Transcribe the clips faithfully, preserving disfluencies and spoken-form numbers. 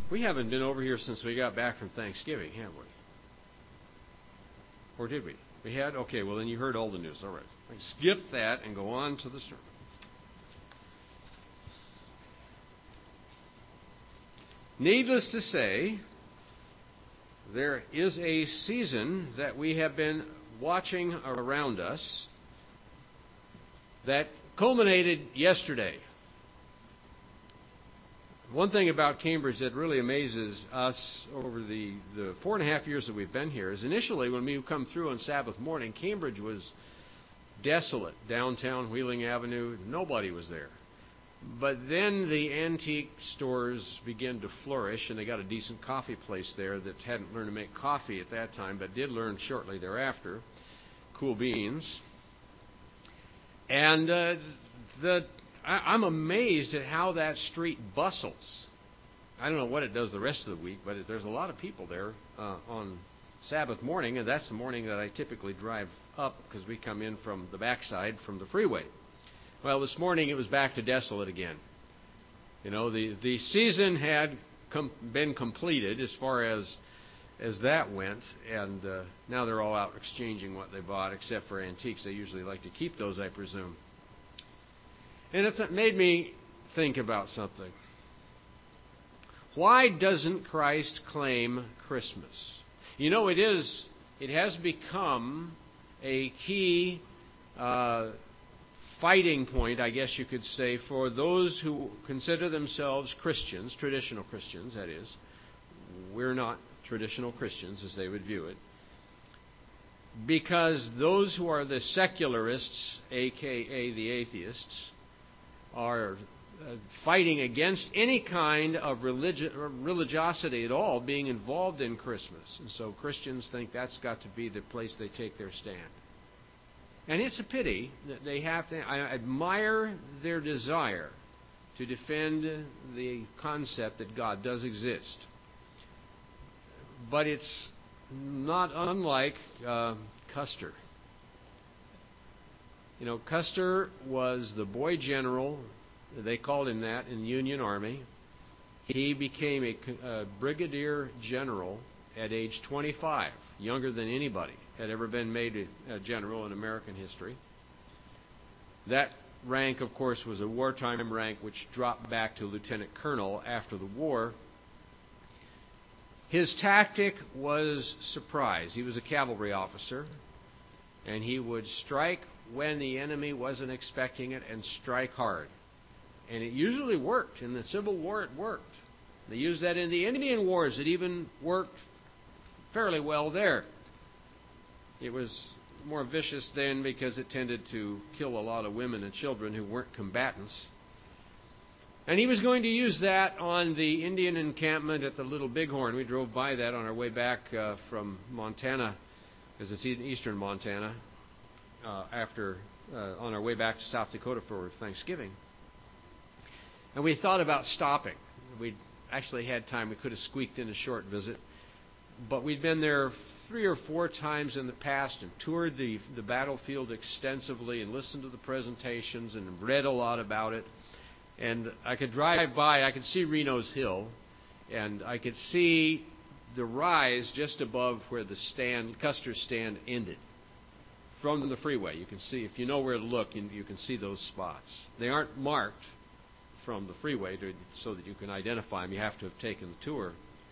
We haven't been over here since we got back from Thanksgiving, have we? Or did we? We had? Okay, well then you heard all the news. All right. Skip that and go on to the sermon. Needless to say, there is a season that we have been watching around us that culminated yesterday. One thing about Cambridge that really amazes us over the, the four and a half years that we've been here is initially when we come through on Sabbath morning, Cambridge was desolate. Downtown Wheeling Avenue, nobody was there. But then the antique stores began to flourish, and they got a decent coffee place there that hadn't learned to make coffee at that time, but did learn shortly thereafter. Cool Beans. And uh, the I, I'm amazed at how that street bustles. I don't know what it does the rest of the week, but it, there's a lot of people there uh, on Sabbath morning, and that's the morning that I typically drive up because we come in from the backside from the freeway. Well, this morning it was back to desolate again. You know, the, the season had com- been completed as far as as that went, and uh, now they're all out exchanging what they bought, except for antiques. They usually like to keep those, I presume. And it made me think about something. Why doesn't Christ claim Christmas? You know, it is. It has become a key uh, fighting point, I guess you could say, for those who consider themselves Christians, traditional Christians, that is. We're not traditional Christians, as they would view it. Because those who are the secularists, a k a the atheists, are uh, fighting against any kind of religi- religiosity at all being involved in Christmas. And so Christians think that's got to be the place they take their stand. And it's a pity that they have to. I admire their desire to defend the concept that God does exist. But it's not unlike uh, Custer. You know, Custer was the boy general. They called him that in the Union Army. He became a, a brigadier general at age twenty-five, younger than anybody had ever been made a, a general in American history. That rank, of course, was a wartime rank which dropped back to lieutenant colonel after the war. His tactic was surprise. He was a cavalry officer, and he would strike when the enemy wasn't expecting it and strike hard. And it usually worked. In the Civil War, it worked. They used that in the Indian Wars. It even worked fairly well there. It was more vicious then because it tended to kill a lot of women and children who weren't combatants. And he was going to use that on the Indian encampment at the Little Bighorn. We drove by that on our way back uh, from Montana, because it's in eastern Montana, uh, after uh, on our way back to South Dakota for Thanksgiving. And we thought about stopping. We actually had time. We could have squeaked in a short visit. But we'd been there three or four times in the past and toured the, the battlefield extensively and listened to the presentations and read a lot about it. And I could drive by, I could see Reno's Hill, and I could see the rise just above where the stand, Custer's stand ended. From the freeway, you can see, if you know where to look, you, you can see those spots. They aren't marked from the freeway to, so that you can identify them. You have to have taken the tour.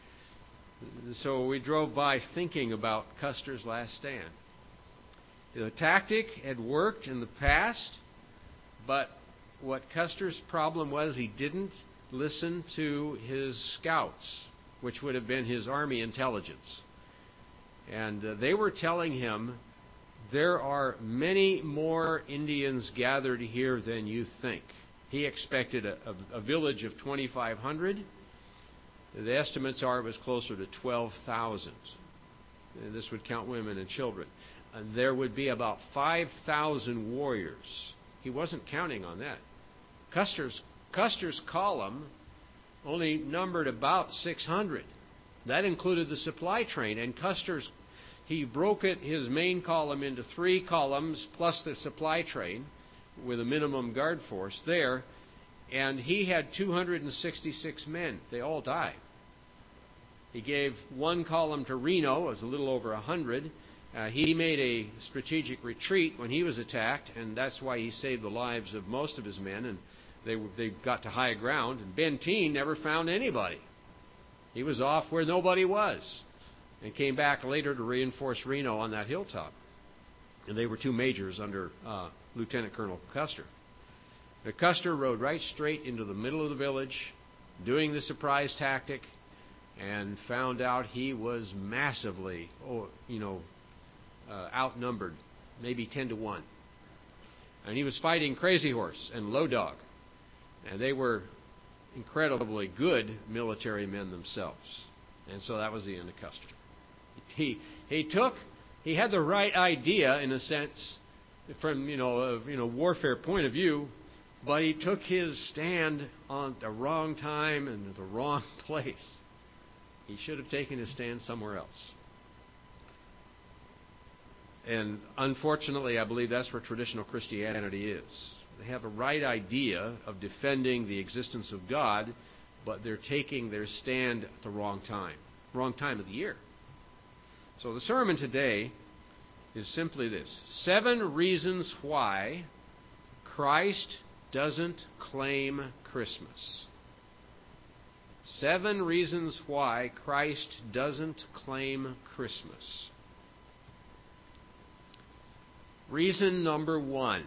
So we drove by thinking about Custer's last stand. The tactic had worked in the past, but what Custer's problem was, he didn't listen to his scouts, which would have been his army intelligence. And uh, they were telling him, there are many more Indians gathered here than you think. He expected a, a, a village of twenty-five hundred. The estimates are it was closer to twelve thousand. And this would count women and children. And there would be about five thousand warriors. He wasn't counting on that. Custer's, Custer's column only numbered about six hundred. That included the supply train. And Custer's, he broke it, his main column, into three columns plus the supply train with a minimum guard force there. And he had two hundred sixty-six men. They all died. He gave one column to Reno. It was a little over a hundred. Uh, he made a strategic retreat when he was attacked, and that's why he saved the lives of most of his men, and they they got to high ground. And Benteen never found anybody. He was off where nobody was, and came back later to reinforce Reno on that hilltop. And they were two majors under uh, Lieutenant Colonel Custer. But Custer rode right straight into the middle of the village, doing the surprise tactic, and found out he was massively, oh, you know, uh, outnumbered, maybe ten to one. And he was fighting Crazy Horse and Low Dog, and they were incredibly good military men themselves. And so that was the end of Custer. He he took he had the right idea in a sense from you know a you know warfare point of view, but he took his stand on the wrong time and the wrong place. He should have taken his stand somewhere else. And unfortunately, I believe that's where traditional Christianity is. They have a right idea of defending the existence of God, but they're taking their stand at the wrong time, wrong time of the year. So the sermon today is simply this: seven reasons why Christ doesn't claim Christmas. Seven reasons why Christ doesn't claim Christmas. Reason number one: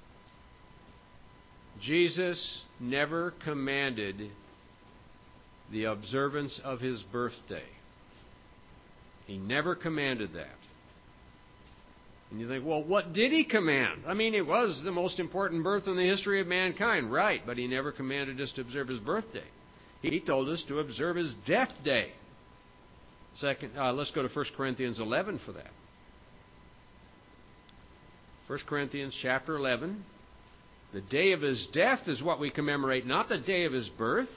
Jesus never commanded the observance of his birthday. He never commanded that. And you think, well, what did he command? I mean, it was the most important birth in the history of mankind, right? But he never commanded us to observe his birthday. He told us to observe his death day. Second, uh, let's go to First Corinthians eleven for that. First Corinthians chapter eleven. The day of his death is what we commemorate, not the day of his birth.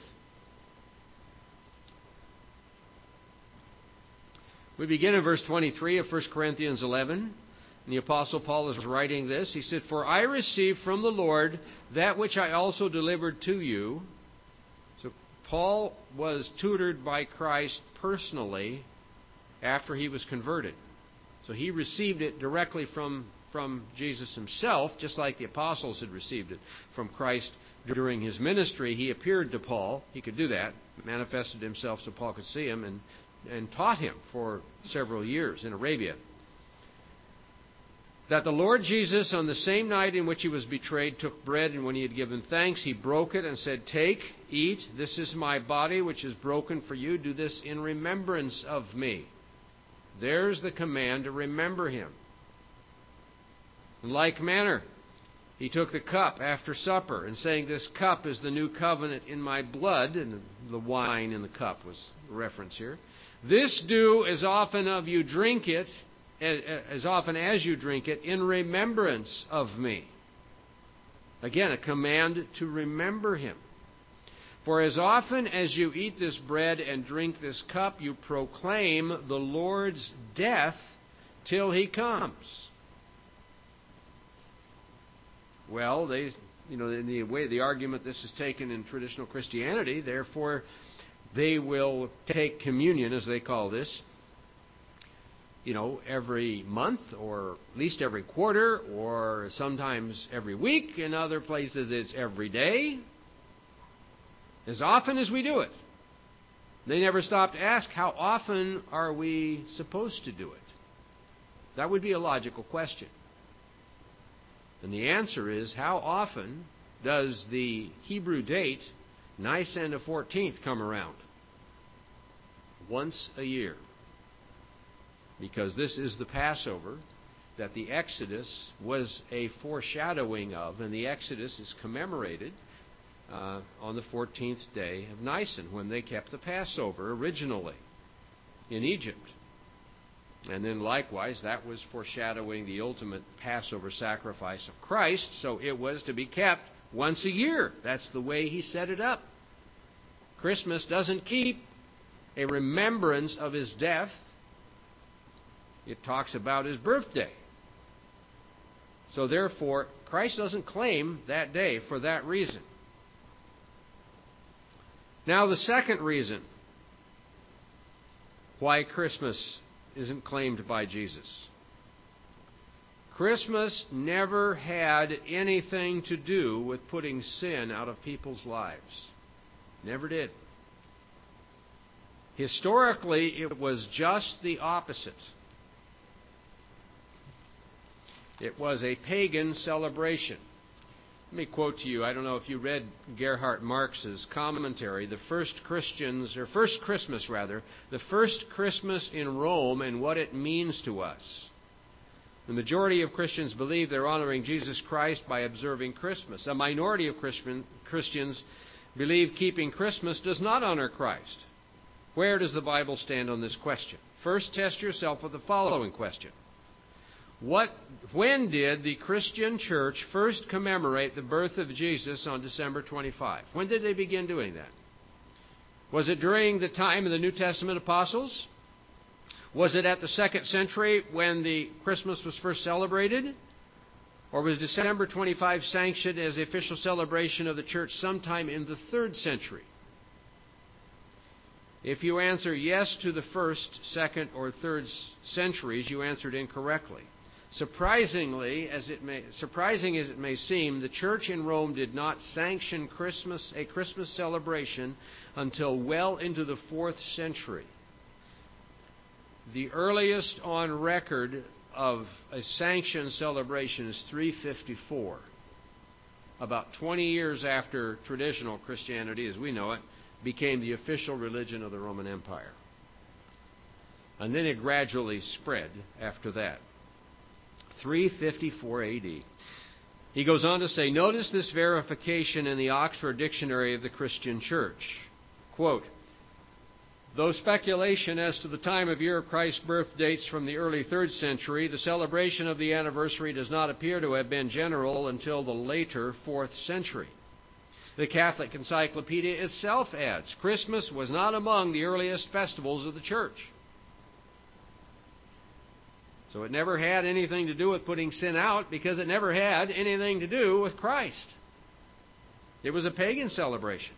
We begin in verse twenty-three of First Corinthians eleven. And the Apostle Paul is writing this. He said, "For I received from the Lord that which I also delivered to you." So Paul was tutored by Christ personally after he was converted. So he received it directly from, from Jesus himself, just like the apostles had received it from Christ during his ministry. He appeared to Paul. He could do that, manifested himself so Paul could see him, and, and taught him for several years in Arabia. That the Lord Jesus, on the same night in which he was betrayed, took bread, and when he had given thanks, he broke it and said, "Take, eat, this is my body, which is broken for you. Do this in remembrance of me." There's the command to remember him. In like manner, he took the cup after supper, and saying, "This cup is the new covenant in my blood," and the wine in the cup was a reference here. "This do as often of you drink it, as often as you drink it, in remembrance of me." Again, a command to remember him. "For as often as you eat this bread and drink this cup, you proclaim the Lord's death till he comes." Well, they, you know, in the way the argument this is taken in traditional Christianity, therefore they will take communion, as they call this, you know, every month, or at least every quarter, or sometimes every week. In other places, it's every day, as often as we do it. They never stop to ask, how often are we supposed to do it? That would be a logical question. And the answer is, how often does the Hebrew date, Nisan the fourteenth, come around? Once a year. Because this is the Passover that the Exodus was a foreshadowing of, and the Exodus is commemorated uh, on the fourteenth day of Nisan, when they kept the Passover originally in Egypt. And then likewise, that was foreshadowing the ultimate Passover sacrifice of Christ, so it was to be kept once a year. That's the way he set it up. Christmas doesn't keep a remembrance of his death. It talks about his birthday. So therefore, Christ doesn't claim that day for that reason. Now the second reason why Christmas isn't claimed by Jesus. Christmas never had anything to do with putting sin out of people's lives. Never did. Historically, it was just the opposite. It was a pagan celebration. Let me quote to you, I don't know if you read Gerhard Marx's commentary, the first Christians, or first Christmas rather, the first Christmas in Rome and what it means to us. The majority of Christians believe they're honoring Jesus Christ by observing Christmas. A minority of Christian, Christians believe keeping Christmas does not honor Christ. Where does the Bible stand on this question? First, test yourself with the following question. What, when did the Christian church first commemorate the birth of Jesus on December twenty-fifth? When did they begin doing that? Was it during the time of the New Testament apostles? Was it at the second century when the Christmas was first celebrated? Or was December twenty-fifth sanctioned as the official celebration of the church sometime in the third century? If you answer yes to the first, second, or third centuries, you answered incorrectly. Surprisingly, as it may, surprising as it may seem, the church in Rome did not sanction Christmas, a Christmas celebration until well into the fourth century. The earliest on record of a sanctioned celebration is three fifty-four, about twenty years after traditional Christianity, as we know it, became the official religion of the Roman Empire. And then it gradually spread after that. three fifty-four A D. He goes on to say, notice this verification in the Oxford Dictionary of the Christian Church. Quote, though speculation as to the time of year of Christ's birth dates from the early third century, the celebration of the anniversary does not appear to have been general until the later fourth century. The Catholic Encyclopedia itself adds, Christmas was not among the earliest festivals of the church. So it never had anything to do with putting sin out because it never had anything to do with Christ. It was a pagan celebration.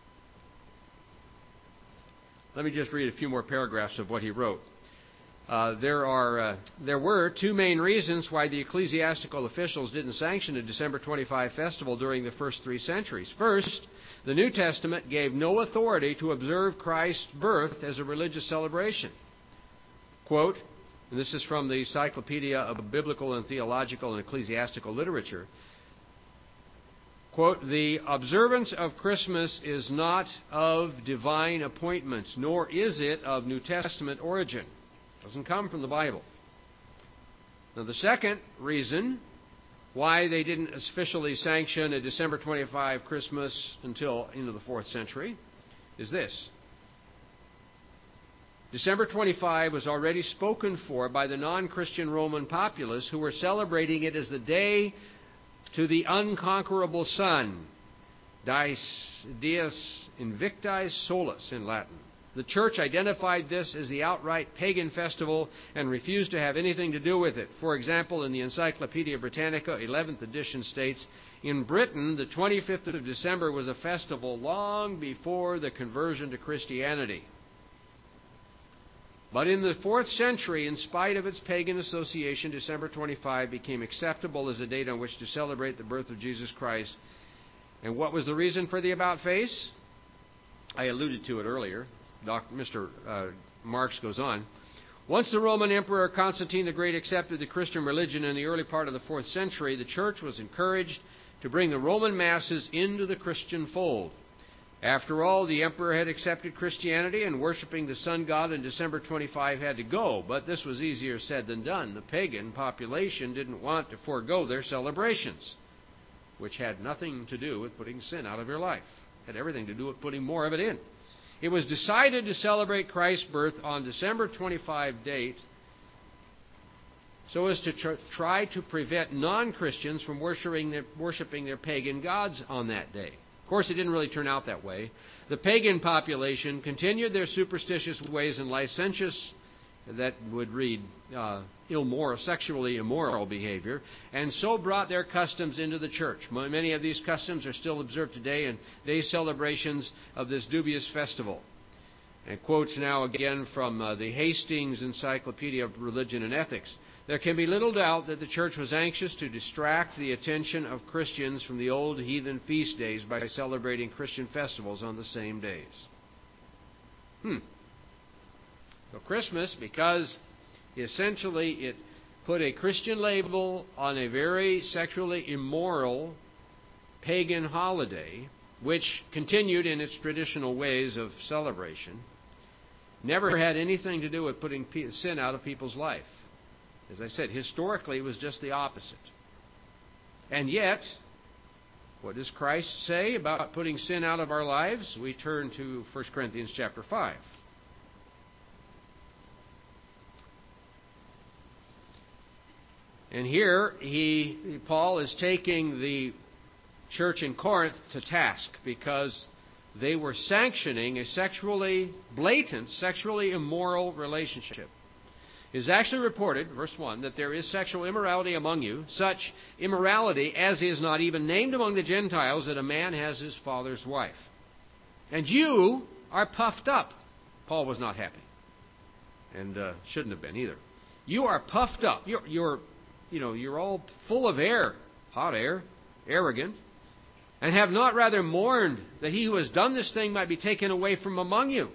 Let me just read a few more paragraphs of what he wrote. Uh, there are uh, there were two main reasons why the ecclesiastical officials didn't sanction a December twenty-fifth festival during the first three centuries. First, the New Testament gave no authority to observe Christ's birth as a religious celebration. Quote, and this is from the Encyclopedia of Biblical and Theological and Ecclesiastical Literature. Quote, the observance of Christmas is not of divine appointment, nor is it of New Testament origin. It doesn't come from the Bible. Now, the second reason why they didn't officially sanction a December twenty-fifth Christmas until into the fourth century is this. December twenty-fifth was already spoken for by the non-Christian Roman populace who were celebrating it as the day to the unconquerable sun, Dies, Dies Invicti Solis in Latin. The church identified this as the outright pagan festival and refused to have anything to do with it. For example, in the Encyclopedia Britannica, eleventh edition states, in Britain, the twenty-fifth of December was a festival long before the conversion to Christianity. But in the fourth century, in spite of its pagan association, December twenty-fifth became acceptable as a date on which to celebrate the birth of Jesus Christ. And what was the reason for the about-face? I alluded to it earlier. Doctor Mister Uh, Marx goes on. Once the Roman Emperor Constantine the Great accepted the Christian religion in the early part of the fourth century, the church was encouraged to bring the Roman masses into the Christian fold. After all, the emperor had accepted Christianity, and worshiping the sun god on December twenty-fifth had to go. But this was easier said than done. The pagan population didn't want to forego their celebrations, which had nothing to do with putting sin out of your life. It had everything to do with putting more of it in. It was decided to celebrate Christ's birth on December twenty-fifth date so as to tr- try to prevent non-Christians from worshiping their, worshiping their pagan gods on that day. Of course, it didn't really turn out that way. The pagan population continued their superstitious ways and licentious, that would read uh, immoral, sexually immoral behavior, and so brought their customs into the church. Many of these customs are still observed today in day celebrations of this dubious festival. And quotes now again from uh, the Hastings Encyclopedia of Religion and Ethics. There can be little doubt that the church was anxious to distract the attention of Christians from the old heathen feast days by celebrating Christian festivals on the same days. Hmm. So Christmas, because essentially it put a Christian label on a very sexually immoral pagan holiday, which continued in its traditional ways of celebration, never had anything to do with putting sin out of people's life. As I said, historically it was just the opposite. And yet, what does Christ say about putting sin out of our lives? We turn to First Corinthians chapter five. And here he Paul is taking the church in Corinth to task because they were sanctioning a sexually blatant, sexually immoral relationship. It is actually reported, verse one, that there is sexual immorality among you, such immorality as is not even named among the Gentiles, that a man has his father's wife. And you are puffed up. Paul was not happy, and uh, shouldn't have been either. You are puffed up. You're, you're, you know, you're all full of air, hot air, arrogant, and have not rather mourned that he who has done this thing might be taken away from among you.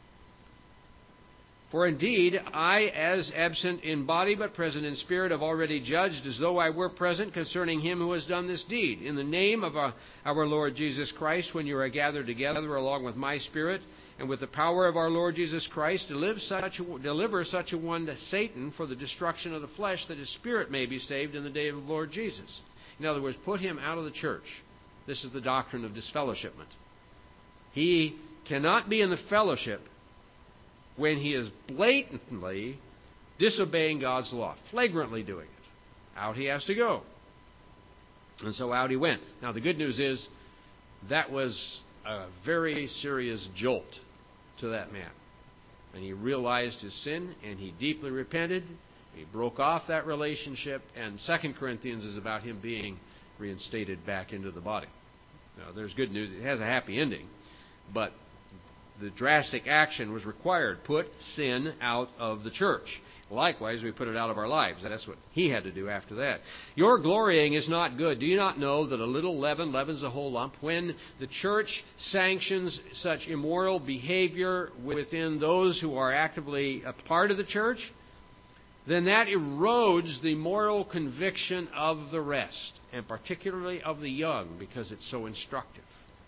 For indeed, I, as absent in body but present in spirit, have already judged as though I were present concerning him who has done this deed. In the name of our, our Lord Jesus Christ, when you are gathered together along with my spirit, and with the power of our Lord Jesus Christ, deliver such a, deliver such a one to Satan for the destruction of the flesh, that his spirit may be saved in the day of the Lord Jesus. In other words, put him out of the church. This is the doctrine of disfellowshipment. He cannot be in the fellowship when he is blatantly disobeying God's law, flagrantly doing it. Out he has to go. And so out he went. Now the good news is that was a very serious jolt to that man. And he realized his sin, and he deeply repented. He broke off that relationship, and Second Corinthians is about him being reinstated back into the body. Now, there's good news. It has a happy ending, but the drastic action was required. Put sin out of the church. Likewise, we put it out of our lives. That's what he had to do after that. Your glorying is not good. Do you not know that a little leaven leavens the whole lump? When the church sanctions such immoral behavior within those who are actively a part of the church, then that erodes the moral conviction of the rest, and particularly of the young, because it's so instructive.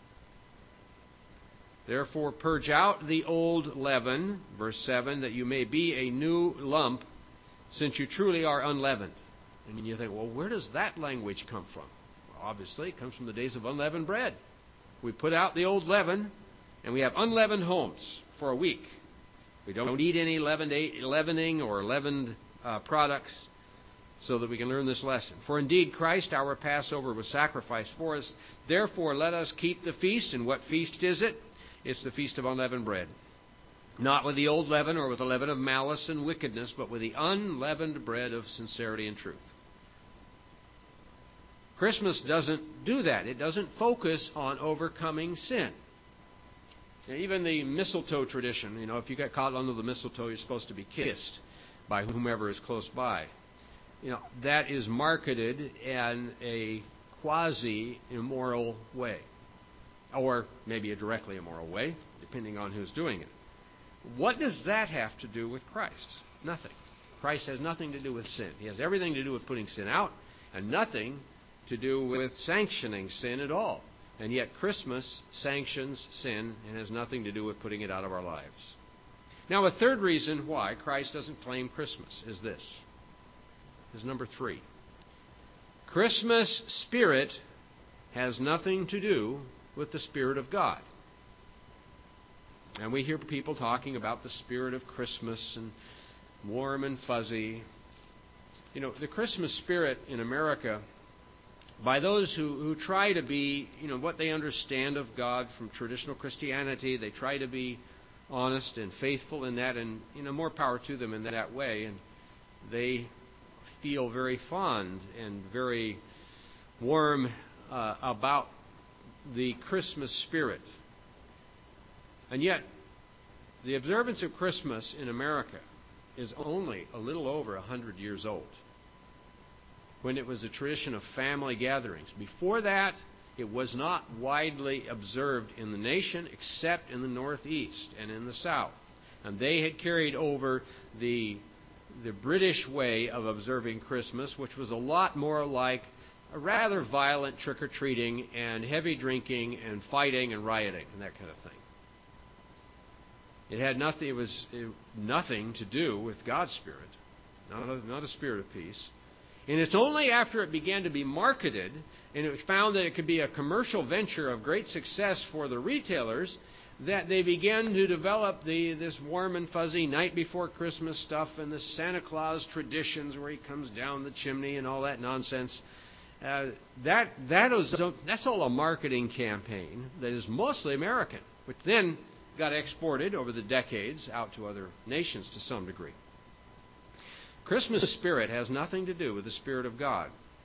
Therefore, purge out the old leaven, verse seven, that you may be a new lump, since you truly are unleavened. And you think, well, where does that language come from? Well, obviously, it comes from the days of unleavened bread. We put out the old leaven, and we have unleavened homes for a week. We don't eat any leavened, leavening or leavened uh, products, so that we can learn this lesson. For indeed, Christ, our Passover, was sacrificed for us. Therefore, let us keep the feast. And what feast is it? It's the feast of unleavened bread. Not with the old leaven or with the leaven of malice and wickedness, but with the unleavened bread of sincerity and truth. Christmas doesn't do that. It doesn't focus on overcoming sin. Now, even the mistletoe tradition, you know, if you get caught under the mistletoe, you're supposed to be kissed by whomever is close by. You know, that is marketed in a quasi-immoral way, or maybe a directly immoral way, depending on who's doing it. What does that have to do with Christ? Nothing. Christ has nothing to do with sin. He has everything to do with putting sin out, and nothing to do with sanctioning sin at all. And yet Christmas sanctions sin and has nothing to do with putting it out of our lives. Now, a third reason why Christ doesn't claim Christmas is this. Is number three. Christmas spirit has nothing to do with the Spirit of God. And we hear people talking about the spirit of Christmas and warm and fuzzy. You know, the Christmas spirit in America, by those who, who try to be, you know, what they understand of God from traditional Christianity, they try to be honest and faithful in that, and, you know, more power to them in that way. And they feel very fond and very warm uh, about the Christmas spirit. And yet, The observance of Christmas in America is only a little over one hundred years old, when it was a tradition of family gatherings. Before that, it was not widely observed in the nation except in the Northeast and in the South. And they had carried over the, the British way of observing Christmas, which was a lot more like a rather violent trick-or-treating and heavy drinking and fighting and rioting and that kind of thing. It had nothing, it was it, nothing to do with God's Spirit, not a, not a spirit of peace. And it's only after it began to be marketed and it was found that it could be a commercial venture of great success for the retailers that they began to develop the this warm and fuzzy night before Christmas stuff and the Santa Claus traditions where he comes down the chimney and all that nonsense. Uh, that that is that's all a marketing campaign that is mostly American, which then got exported over the decades out to other nations to some degree. Christmas spirit has nothing to do with the Spirit of God.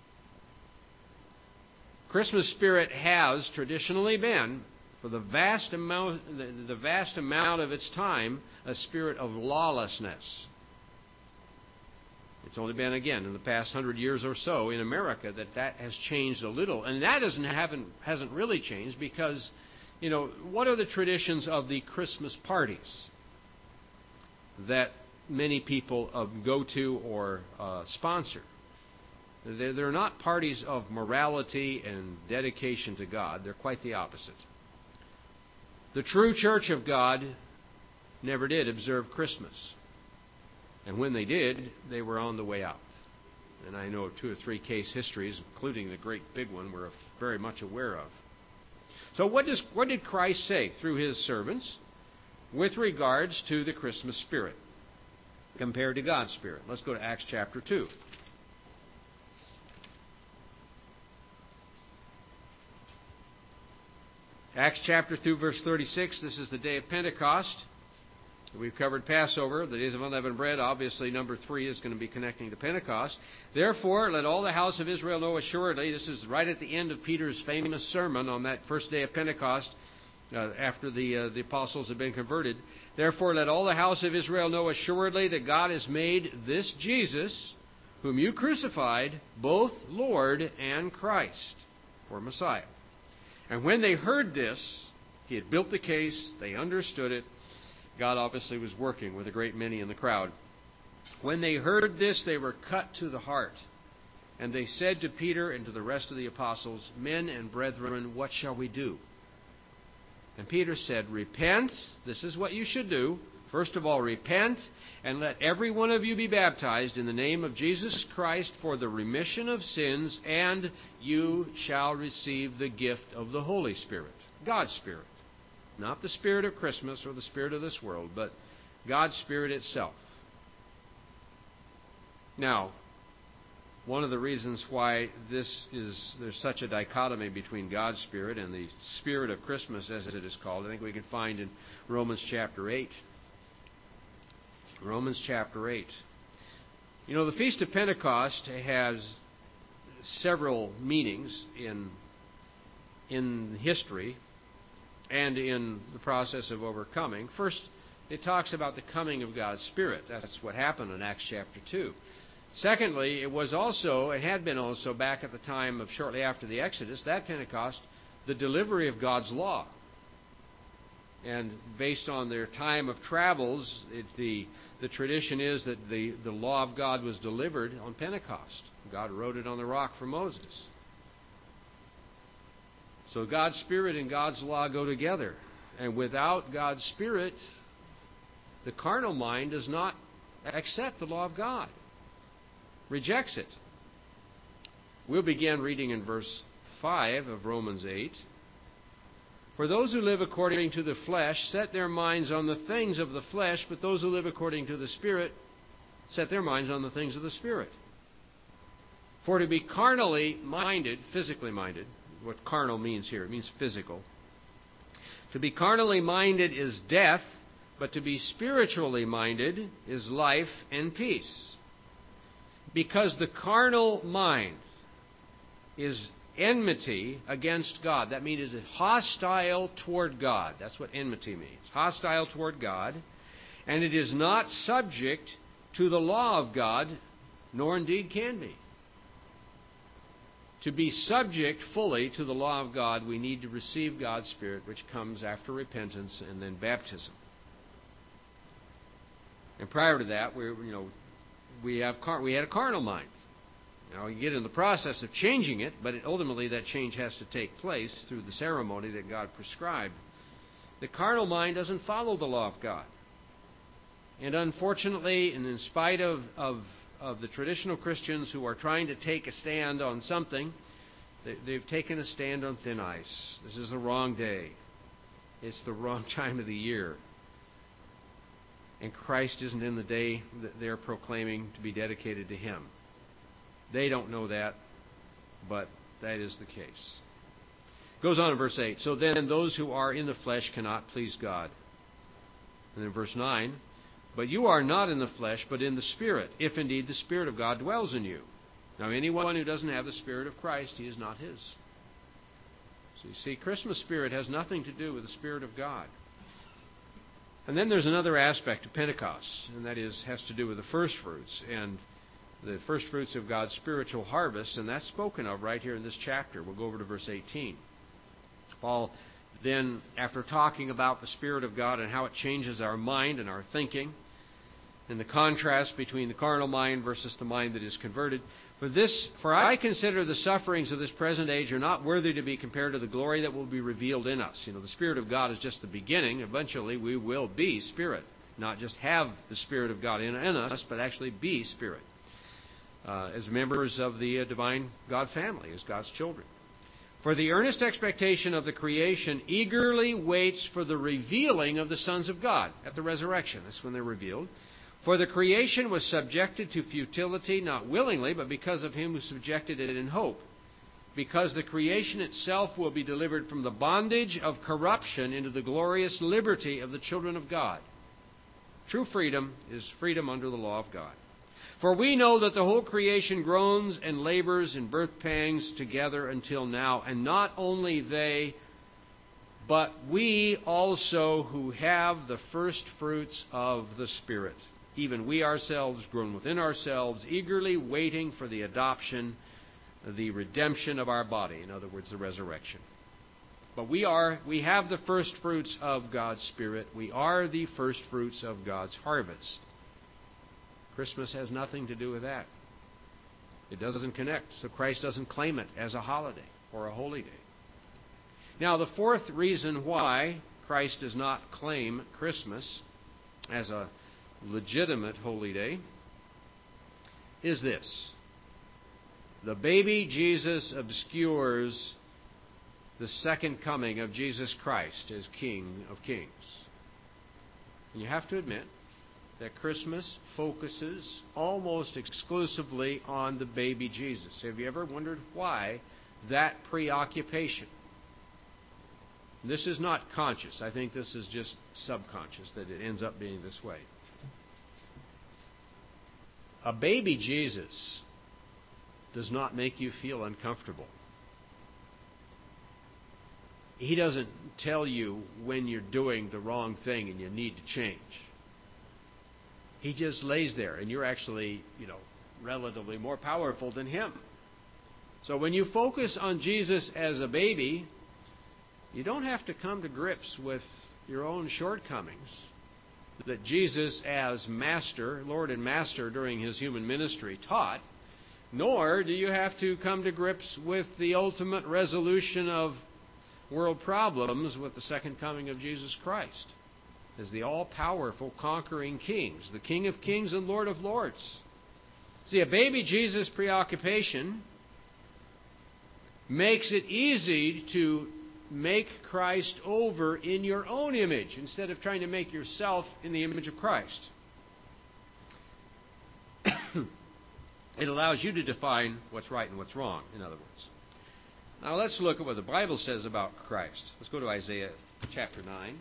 Christmas spirit has traditionally been, for the vast amount, the, the vast amount of its time, a spirit of lawlessness. It's only been, again, in the past hundred years or so in America that that has changed a little. And that doesn't, haven't, hasn't really changed because, you know, what are the traditions of the Christmas parties that many people uh, go to or uh, sponsor? They're, they're not parties of morality and dedication to God. They're quite the opposite. The true church of God never did observe Christmas. And when they did, they were on the way out. And I know two or three case histories, including the great big one, we're very much aware of. So what, does, what did Christ say through His servants with regards to the Christmas spirit compared to God's Spirit? Let's go to Acts chapter two. Acts chapter two, verse thirty-six. This is the day of Pentecost. We've covered Passover, the days of unleavened bread. Obviously, number three is going to be connecting to Pentecost. Therefore, let all the house of Israel know assuredly, this is right at the end of Peter's famous sermon on that first day of Pentecost, uh, after the, uh, the apostles had been converted. Therefore, let all the house of Israel know assuredly that God has made this Jesus, whom you crucified, both Lord and Christ, or Messiah. And when they heard this, he had built the case, they understood it. God obviously was working with a great many in the crowd. When they heard this, they were cut to the heart. And they said to Peter and to the rest of the apostles, Men and brethren, what shall we do? And Peter said, Repent. This is what you should do. First of all, repent, and let every one of you be baptized in the name of Jesus Christ for the remission of sins, and you shall receive the gift of the Holy Spirit, God's Spirit. Not the spirit of Christmas or the spirit of this world, but God's Spirit itself. Now, one of the reasons why this is there's such a dichotomy between God's Spirit and the spirit of Christmas, as it is called, I think we can find in Romans chapter eight. Romans chapter eight. You know, the Feast of Pentecost has several meanings in in history and in the process of overcoming. First, it talks about the coming of God's Spirit. That's what happened in Acts chapter two. Secondly, it was also, it had been also back at the time of shortly after the Exodus, that Pentecost, the delivery of God's law. And based on their time of travels, it, the the tradition is that the, the law of God was delivered on Pentecost. God wrote it on the rock for Moses. So God's Spirit and God's law go together. And without God's Spirit, the carnal mind does not accept the law of God. Rejects it. We'll begin reading in verse five of Romans eight. For those who live according to the flesh set their minds on the things of the flesh, but those who live according to the Spirit set their minds on the things of the Spirit. For to be carnally minded, physically minded, what carnal means here, it means physical. To be carnally minded is death, but to be spiritually minded is life and peace. Because the carnal mind is enmity against God. That means it's hostile toward God. That's what enmity means. Hostile toward God. And it is not subject to the law of God, nor indeed can be. To be subject fully to the law of God, we need to receive God's Spirit, which comes after repentance and then baptism. And prior to that, we you know we have car- we had a carnal mind. Now you get in the process of changing it, but it, ultimately that change has to take place through the ceremony that God prescribed. The carnal mind doesn't follow the law of God, and unfortunately, and in spite of of, of the traditional Christians who are trying to take a stand on something, they, they've taken a stand on thin ice. This is the wrong day. It's the wrong time of the year. And Christ isn't in the day that they're proclaiming to be dedicated to Him. They don't know that, but that is the case. Goes on in verse eight. So then those who are in the flesh cannot please God. And then verse nine. But you are not in the flesh, but in the Spirit, if indeed the Spirit of God dwells in you. Now anyone who doesn't have the Spirit of Christ, he is not His. So you see, Christmas spirit has nothing to do with the Spirit of God. And then there's another aspect of Pentecost, and that is has to do with the first fruits and the first fruits of God's spiritual harvest, and that's spoken of right here in this chapter. We'll go over to verse eighteen. Paul then, after talking about the Spirit of God and how it changes our mind and our thinking, and the contrast between the carnal mind versus the mind that is converted, For this, for I consider the sufferings of this present age are not worthy to be compared to the glory that will be revealed in us. You know, the Spirit of God is just the beginning. Eventually, we will be Spirit. Not just have the Spirit of God in, in us, but actually be Spirit. Uh, as members of the uh, divine God family, as God's children. For the earnest expectation of the creation eagerly waits for the revealing of the sons of God at the resurrection. That's when they're revealed. For the creation was subjected to futility, not willingly, but because of Him who subjected it in hope. Because the creation itself will be delivered from the bondage of corruption into the glorious liberty of the children of God. True freedom is freedom under the law of God. For we know that the whole creation groans and labors in birth pangs together until now, and not only they, but we also who have the first fruits of the Spirit. Even we ourselves groan within ourselves, eagerly waiting for the adoption, the redemption of our body. In other words, the resurrection. But we are, we have the first fruits of God's Spirit. We are the first fruits of God's harvest. Christmas has nothing to do with that. It doesn't connect, so Christ doesn't claim it as a holiday or a holy day. Now, the fourth reason why Christ does not claim Christmas as a legitimate holy day is this. The baby Jesus obscures the second coming of Jesus Christ as King of Kings. And you have to admit that Christmas focuses almost exclusively on the baby Jesus. Have you ever wondered why that preoccupation? This is not conscious. I think this is just subconscious, that it ends up being this way. A baby Jesus does not make you feel uncomfortable. He doesn't tell you when you're doing the wrong thing and you need to change. He just lays there, and you're actually, you know, relatively more powerful than Him. So when you focus on Jesus as a baby, you don't have to come to grips with your own shortcomings that Jesus as Master, Lord and Master during His human ministry taught, nor do you have to come to grips with the ultimate resolution of world problems with the second coming of Jesus Christ as the all-powerful conquering King, the King of Kings and Lord of Lords. See, a baby Jesus preoccupation makes it easy to make Christ over in your own image instead of trying to make yourself in the image of Christ. It allows you to define what's right and what's wrong, in other words. Now let's look at what the Bible says about Christ. Let's go to Isaiah chapter nine.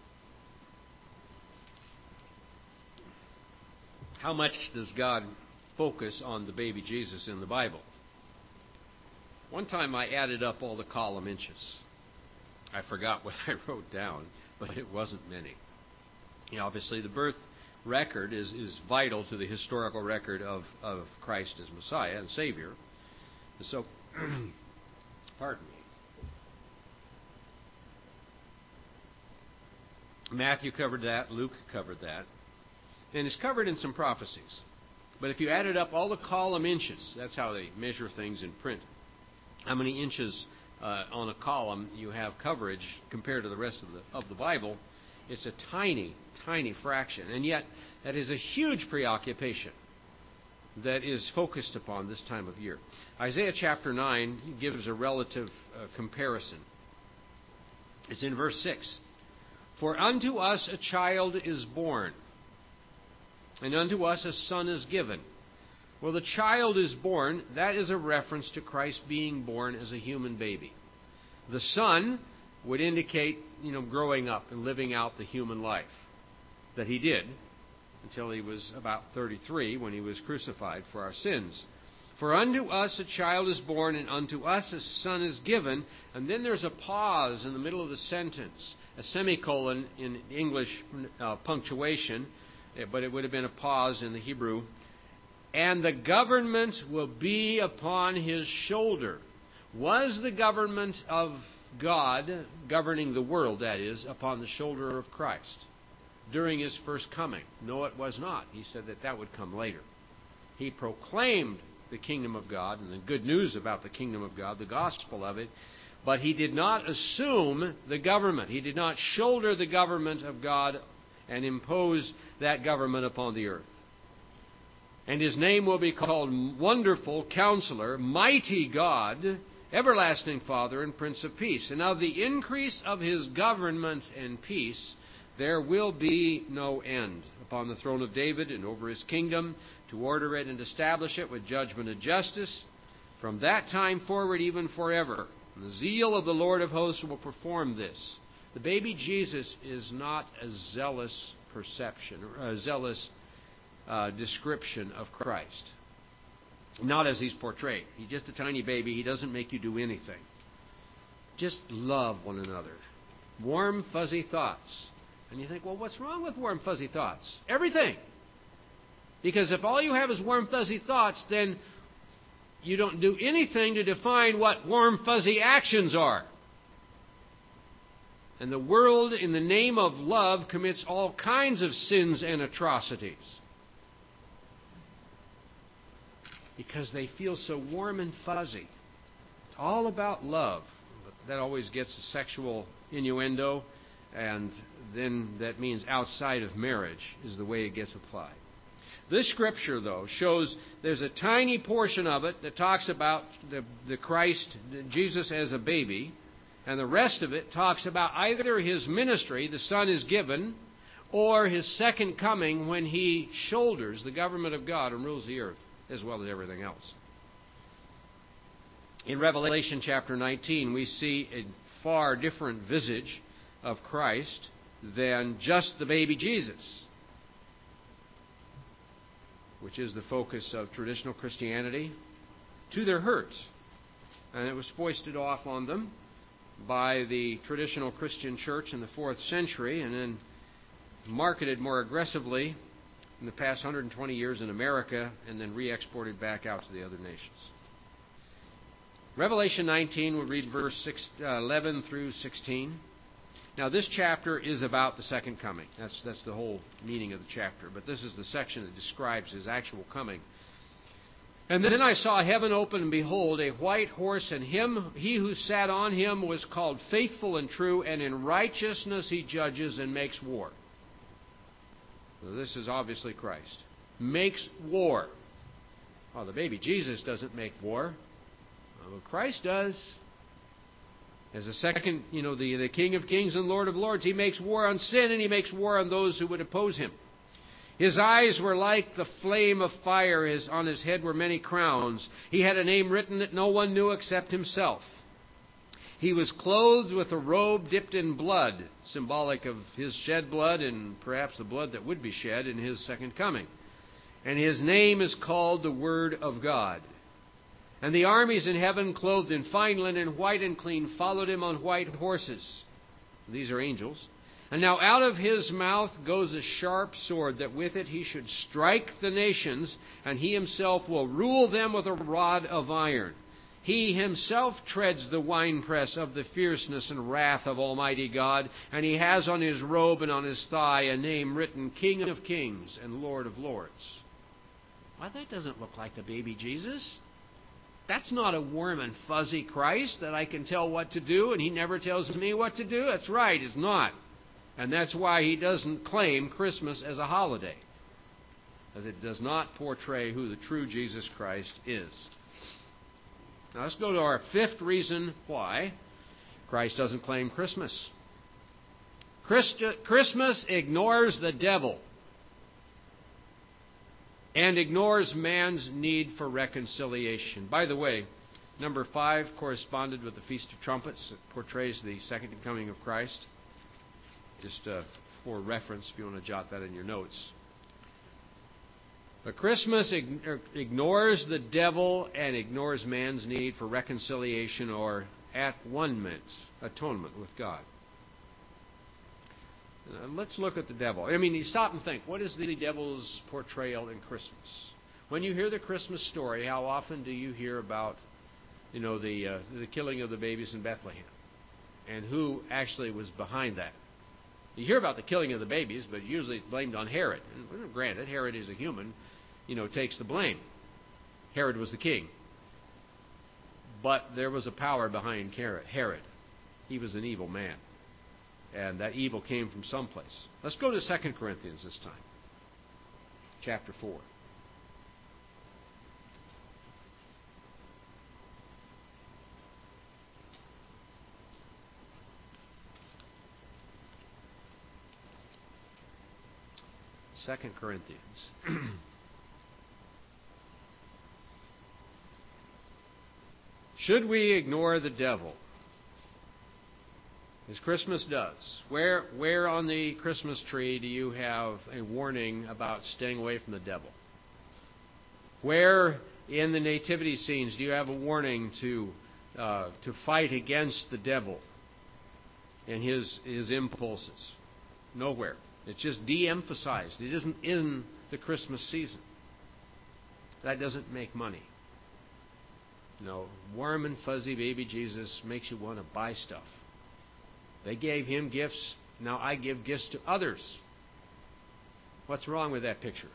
How much does God focus on the baby Jesus in the Bible. One time I added up all the column inches. I forgot what I wrote down, but it wasn't many. You know, obviously, the birth record is, is vital to the historical record of, of Christ as Messiah and Savior. And so, pardon me. Matthew covered that, Luke covered that, and it's covered in some prophecies. But if you added up all the column inches, that's how they measure things in print, how many inches uh, on a column you have coverage compared to the rest of the, of the Bible, it's a tiny, tiny fraction. And yet, that is a huge preoccupation that is focused upon this time of year. Isaiah chapter nine gives a relative uh, comparison. It's in verse six. For unto us a child is born, and unto us a son is given. Well, the child is born, that is a reference to Christ being born as a human baby. The son would indicate, you know, growing up and living out the human life that he did until he was about thirty-three when he was crucified for our sins. For unto us a child is born, and unto us a son is given. And then there's a pause in the middle of the sentence, a semicolon in English uh, punctuation, but it would have been a pause in the Hebrew. And the government will be upon his shoulder. Was the government of God, governing the world, that is, upon the shoulder of Christ during his first coming? No, it was not. He said that that would come later. He proclaimed the kingdom of God and the good news about the kingdom of God, the gospel of it, but he did not assume the government. He did not shoulder the government of God and impose that government upon the earth. And his name will be called Wonderful Counselor, Mighty God, Everlasting Father, and Prince of Peace. And of the increase of his government and peace there will be no end upon the throne of David and over his kingdom, to order it and establish it with judgment and justice from that time forward, even forever. And the zeal of the Lord of hosts will perform this. The baby Jesus is not a zealous perception, or a zealous uh, description of Christ. Not as he's portrayed. He's just a tiny baby. He doesn't make you do anything. Just love one another. Warm, fuzzy thoughts. And you think, well, what's wrong with warm, fuzzy thoughts? Everything. Because if all you have is warm, fuzzy thoughts, then you don't do anything to define what warm, fuzzy actions are. And the world, in the name of love, commits all kinds of sins and atrocities. Because they feel so warm and fuzzy. It's all about love. But that always gets a sexual innuendo, and then that means outside of marriage is the way it gets applied. This scripture, though, shows there's a tiny portion of it that talks about the, the Christ, Jesus as a baby, and the rest of it talks about either his ministry, the Son is given, or his second coming when he shoulders the government of God and rules the earth, as well as everything else. In Revelation chapter nineteen, we see a far different visage of Christ than just the baby Jesus, which is the focus of traditional Christianity, to their hurt. And it was foisted off on them by the traditional Christian church in the fourth century, and then marketed more aggressively in the past one hundred twenty years in America, and then re-exported back out to the other nations. Revelation nineteen, we'll read verse six, uh, eleven through sixteen. Now, this chapter is about the second coming. That's, that's the whole meaning of the chapter. But this is the section that describes his actual coming. And then I saw heaven open, and behold, a white horse, and him, he who sat on him was called Faithful and True, and in righteousness he judges and makes war. So this is obviously Christ. Makes war. Well, the baby Jesus doesn't make war. Well, Christ does. As the second, you know, the, the King of Kings and Lord of Lords, he makes war on sin, and he makes war on those who would oppose him. His eyes were like the flame of fire. His, on his head were many crowns. He had a name written that no one knew except himself. He was clothed with a robe dipped in blood, symbolic of his shed blood and perhaps the blood that would be shed in his second coming. and his name is called the Word of God. And the armies in heaven, clothed in fine linen, white and clean, followed him on white horses. These are angels. And now out of his mouth goes a sharp sword, that with it he should strike the nations, and he himself will rule them with a rod of iron. He himself treads the winepress of the fierceness and wrath of Almighty God, and he has on his robe and on his thigh a name written, King of Kings and Lord of Lords. Why, that doesn't look like the baby Jesus. That's not a warm and fuzzy Christ that I can tell what to do, and he never tells me what to do. That's right, it's not. And that's why he doesn't claim Christmas as a holiday, as it does not portray who the true Jesus Christ is. Now let's go to our fifth reason why Christ doesn't claim Christmas. Christmas ignores the devil and ignores man's need for reconciliation. By the way, number five corresponded with the Feast of Trumpets. It portrays the second coming of Christ. Just uh, for reference, if you want to jot that in your notes. But Christmas ignores the devil and ignores man's need for reconciliation or at-one-ment, atonement with God. Uh, let's look at the devil. I mean, you stop and think, what is the devil's portrayal in Christmas? When you hear the Christmas story, how often do you hear about, you know, the uh, the killing of the babies in Bethlehem? And who actually was behind that? You hear about the killing of the babies, but usually it's blamed on Herod. And granted, Herod is a human, you know, takes the blame. Herod was the king. But there was a power behind Herod. He was an evil man. And that evil came from someplace. Let's go to Second Corinthians this time. Chapter four. Second Corinthians. Should we ignore the devil? As Christmas does. Where, where on the Christmas tree do you have a warning about staying away from the devil? Where in the nativity scenes do you have a warning to uh, to fight against the devil and his his impulses? Nowhere. It's just de-emphasized. It isn't in the Christmas season. That doesn't make money. No, warm and fuzzy baby Jesus makes you want to buy stuff. They gave him gifts. Now I give gifts to others. What's wrong with that picture?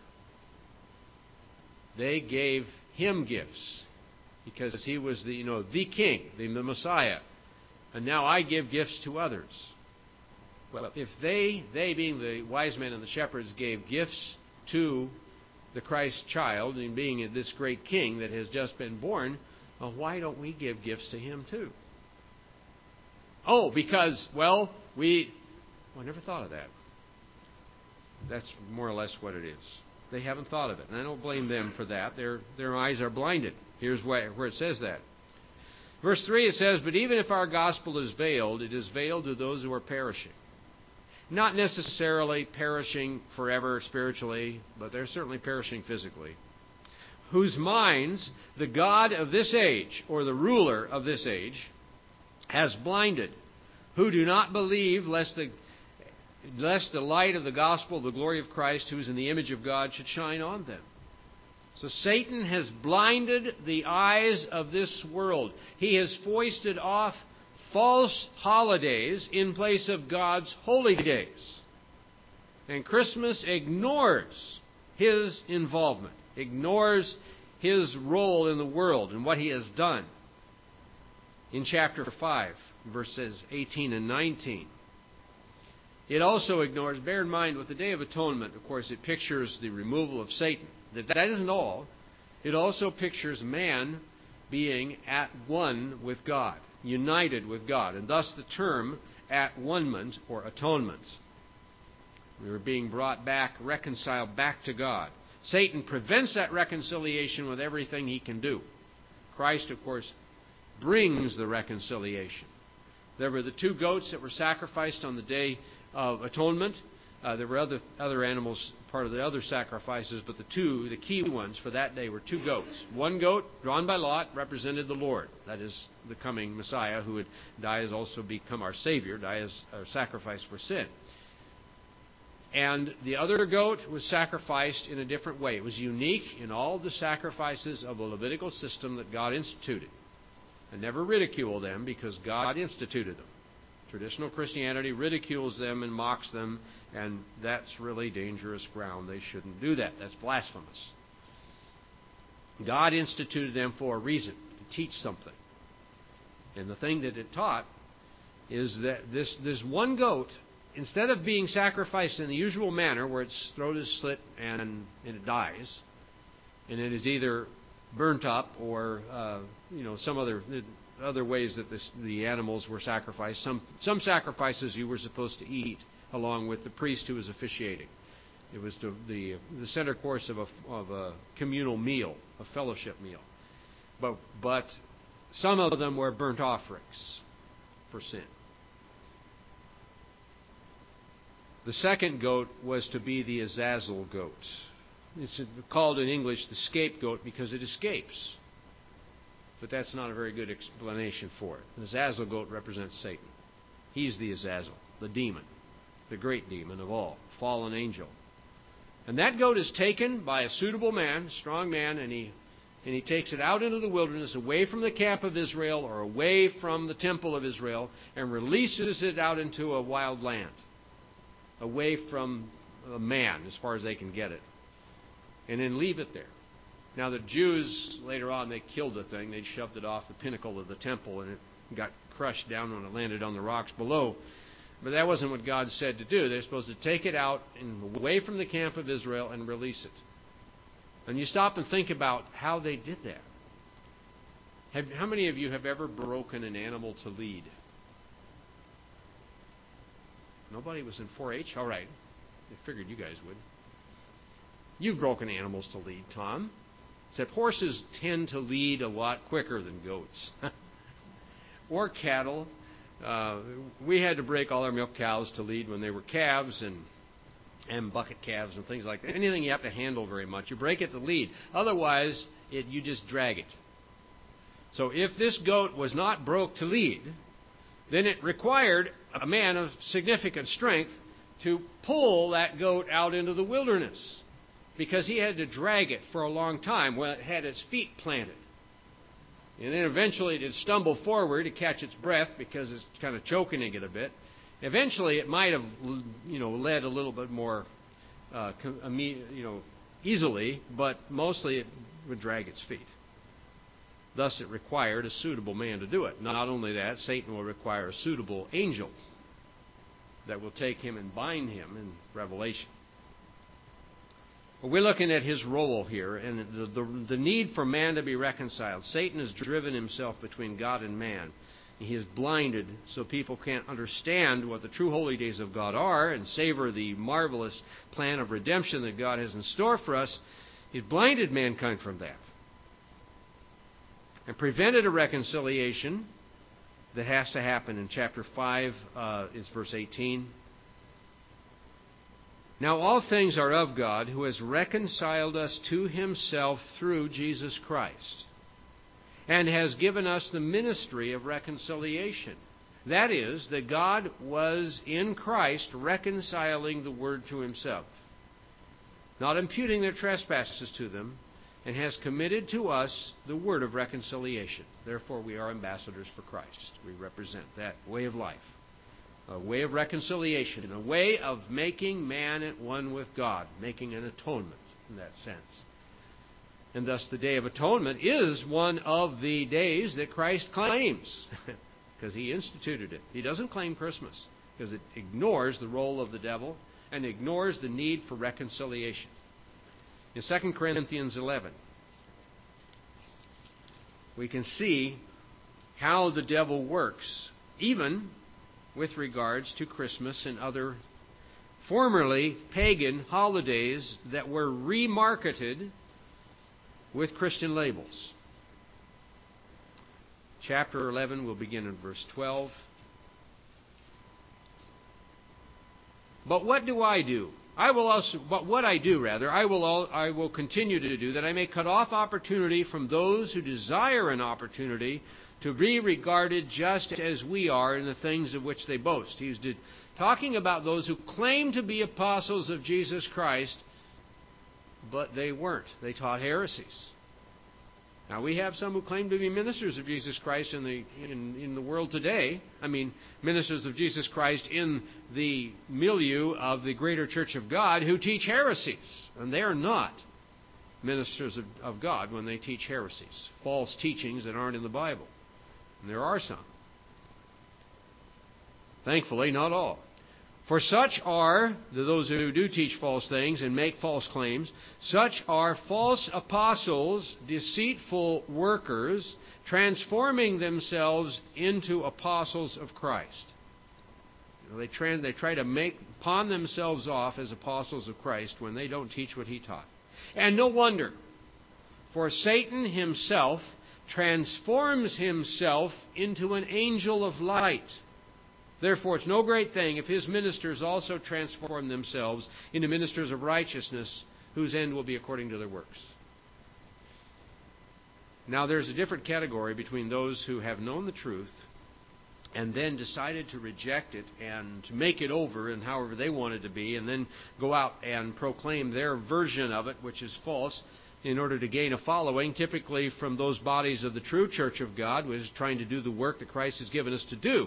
They gave him gifts because he was the, you know, the king, the Messiah. And now I give gifts to others. Well, if they, they being the wise men and the shepherds, gave gifts to the Christ child, and being this great king that has just been born, well, why don't we give gifts to him too? Oh, because, well, we... Well, I never thought of that. That's more or less what it is. They haven't thought of it, and I don't blame them for that. Their, their eyes are blinded. Here's where, where it says that. Verse three, it says, "But even if our gospel is veiled, it is veiled to those who are perishing." Not necessarily perishing forever spiritually, but they're certainly perishing physically. Whose minds the God of this age, or the ruler of this age, has blinded, who do not believe, lest the, lest the light of the gospel, the glory of Christ, who is in the image of God, should shine on them. So Satan has blinded the eyes of this world. He has foisted off false holidays in place of God's holy days. And Christmas ignores his involvement, ignores his role in the world and what he has done. In chapter five, verses eighteen and nineteen. It also ignores, bear in mind, with the Day of Atonement, of course, it pictures the removal of Satan. That, that isn't all. It also pictures man being at one with God, united with God, and thus the term at-one-ment or atonement. We were being brought back, reconciled back to God. Satan prevents that reconciliation with everything he can do. Christ, of course, brings the reconciliation. There were the two goats that were sacrificed on the Day of Atonement. Uh, there were other other animals, part of the other sacrifices, but the two, the key ones for that day were two goats. One goat, drawn by lot, represented the Lord. That is the coming Messiah who would die as also become our Savior, die as our sacrifice for sin. And the other goat was sacrificed in a different way. It was unique in all the sacrifices of the Levitical system that God instituted. And never ridicule them because God instituted them. Traditional Christianity ridicules them and mocks them, and that's really dangerous ground. They shouldn't do that. That's blasphemous. God instituted them for a reason, to teach something. And the thing that it taught is that this, this one goat, instead of being sacrificed in the usual manner, where its throat is slit and, and it dies, and it is either burnt up or uh, you know some other other ways that this, the animals were sacrificed. Some some sacrifices you were supposed to eat along with the priest who was officiating. It was the the, the center course of a of a communal meal, a fellowship meal. But but some of them were burnt offerings for sin. The second goat was to be the Azazel goat. It's called in English the scapegoat because it escapes. But that's not a very good explanation for it. The Azazel goat represents Satan. He's the Azazel, the demon, the great demon of all, fallen angel. And that goat is taken by a suitable man, a strong man, and he and he takes it out into the wilderness, away from the camp of Israel or away from the temple of Israel, and releases it out into a wild land, away from a man as far as they can get it, and then leave it there. Now the Jews, later on, they killed the thing. They shoved it off the pinnacle of the temple, and it got crushed down when it landed on the rocks below. But that wasn't what God said to do. They're supposed to take it out and away from the camp of Israel and release it. And you stop and think about how they did that. Have, how many of you have ever broken an animal to lead? Nobody was in four H? All right. I figured you guys would. You've broken animals to lead, Tom. Except horses tend to lead a lot quicker than goats. Or cattle. Uh, we had to break all our milk cows to lead when they were calves and and bucket calves and things like that. Anything you have to handle very much, you break it to lead. Otherwise, it, you just drag it. So if this goat was not broke to lead, then it required a man of significant strength to pull that goat out into the wilderness, because he had to drag it for a long time while it had its feet planted. And then eventually it would stumble forward to catch its breath because it's kind of choking it a bit. Eventually it might have, you know, led a little bit more, uh, you know, easily, but mostly it would drag its feet. Thus it required a suitable man to do it. Not only that, Satan will require a suitable angel that will take him and bind him in Revelation. Well, we're looking at his role here and the, the, the need for man to be reconciled. Satan has driven himself between God and man. He is blinded so people can't understand what the true holy days of God are and savor the marvelous plan of redemption that God has in store for us. He's blinded mankind from that and prevented a reconciliation that has to happen in chapter five. Uh, it's verse eighteen. Now all things are of God, who has reconciled us to himself through Jesus Christ, and has given us the ministry of reconciliation. That is, that God was in Christ reconciling the world to himself, not imputing their trespasses to them, and has committed to us the word of reconciliation. Therefore we are ambassadors for Christ. We represent that way of life. A way of reconciliation, a way of making man at one with God, making an atonement in that sense. And thus the Day of Atonement is one of the days that Christ claims, because he instituted it. He doesn't claim Christmas, because it ignores the role of the devil and ignores the need for reconciliation. In Second Corinthians eleven, we can see how the devil works, even with regards to Christmas and other formerly pagan holidays that were remarketed with Christian labels. Chapter eleven will begin in verse twelve. But what do I do? I will also, but what I do rather, I will, all, I will continue to do, that I may cut off opportunity from those who desire an opportunity to be regarded just as we are in the things of which they boast. He's talking about those who claim to be apostles of Jesus Christ, but they weren't. They taught heresies. Now, we have some who claim to be ministers of Jesus Christ in the in, in the world today. I mean, ministers of Jesus Christ in the milieu of the greater church of God who teach heresies. And they are not ministers of, of God when they teach heresies, false teachings that aren't in the Bible. And there are some. Thankfully, not all. For such are, those who do teach false things and make false claims, such are false apostles, deceitful workers, transforming themselves into apostles of Christ. You know, they, try, they try to make pawn themselves off as apostles of Christ when they don't teach what He taught. And no wonder, for Satan himself transforms himself into an angel of light. Therefore, it's no great thing if his ministers also transform themselves into ministers of righteousness, whose end will be according to their works. Now, there's a different category between those who have known the truth and then decided to reject it and to make it over and however they want it to be, and then go out and proclaim their version of it, which is false, in order to gain a following, typically from those bodies of the true church of God, which is trying to do the work that Christ has given us to do.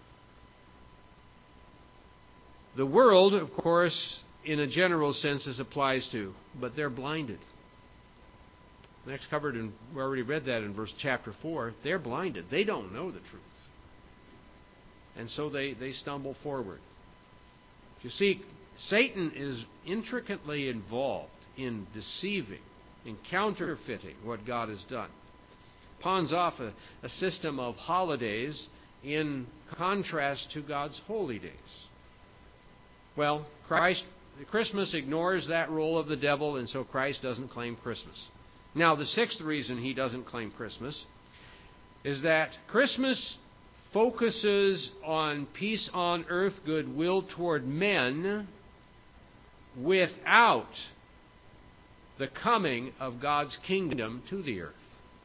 The world, of course, in a general sense, this applies to, but they're blinded. That's covered in, we already read that in verse chapter four. They're blinded. They don't know the truth. And so they, they stumble forward. You see, Satan is intricately involved in deceiving, in counterfeiting what God has done. Pawns off a, a system of holidays in contrast to God's holy days. Well, Christ, Christmas ignores that role of the devil, and so Christ doesn't claim Christmas. Now, the sixth reason he doesn't claim Christmas is that Christmas focuses on peace on earth, goodwill toward men, without the coming of God's kingdom to the earth.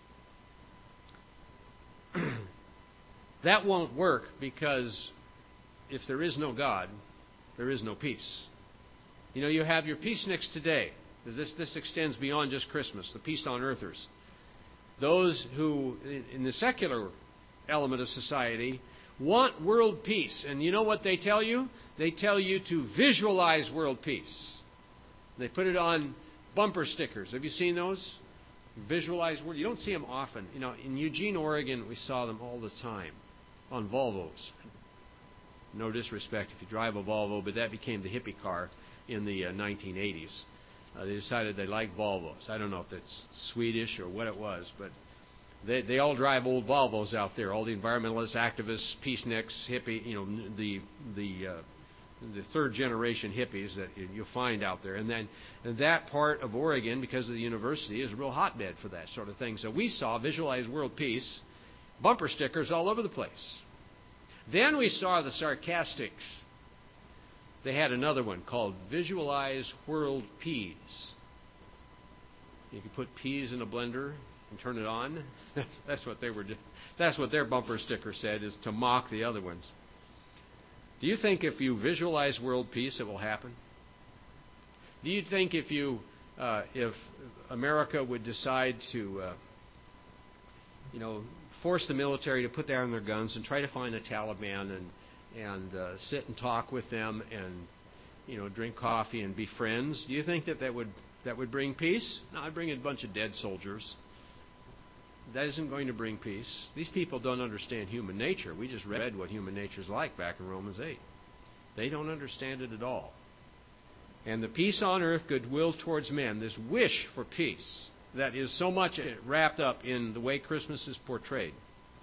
That won't work, because if there is no God, there is no peace. You know, you have your peaceniks today. This, this extends beyond just Christmas, the peace on earthers. Those who, in the secular element of society, want world peace. And you know what they tell you? They tell you to visualize world peace. They put it on bumper stickers. Have you seen those? Visualize world. You don't see them often. You know, in Eugene, Oregon, we saw them all the time on Volvos. No disrespect if you drive a Volvo, but that became the hippie car in the uh, nineteen eighties. Uh, they decided they liked Volvos. I don't know if that's Swedish or what it was, but they they all drive old Volvos out there. All the environmentalists, activists, peaceniks, hippie, you know, the the uh, the third generation hippies that you'll find out there. And then and that part of Oregon, because of the university, is a real hotbed for that sort of thing. So we saw Visualize World Peace bumper stickers all over the place. Then we saw the sarcastics. They had another one called Visualize World Peas. You can put peas in a blender and turn it on. That's what they were. That's what their bumper sticker said, is to mock the other ones. Do you think if you visualize world peace, it will happen? Do you think if you, uh, if America would decide to, uh, you know, force the military to put down their guns and try to find the Taliban and and uh, sit and talk with them and, you know, drink coffee and be friends, do you think that that would that would bring peace? No, I'd bring a bunch of dead soldiers. That isn't going to bring peace. These people don't understand human nature. We just read what human nature is like back in Romans eight. They don't understand it at all. And the peace on earth, goodwill towards men, this wish for peace that is so much wrapped up in the way Christmas is portrayed.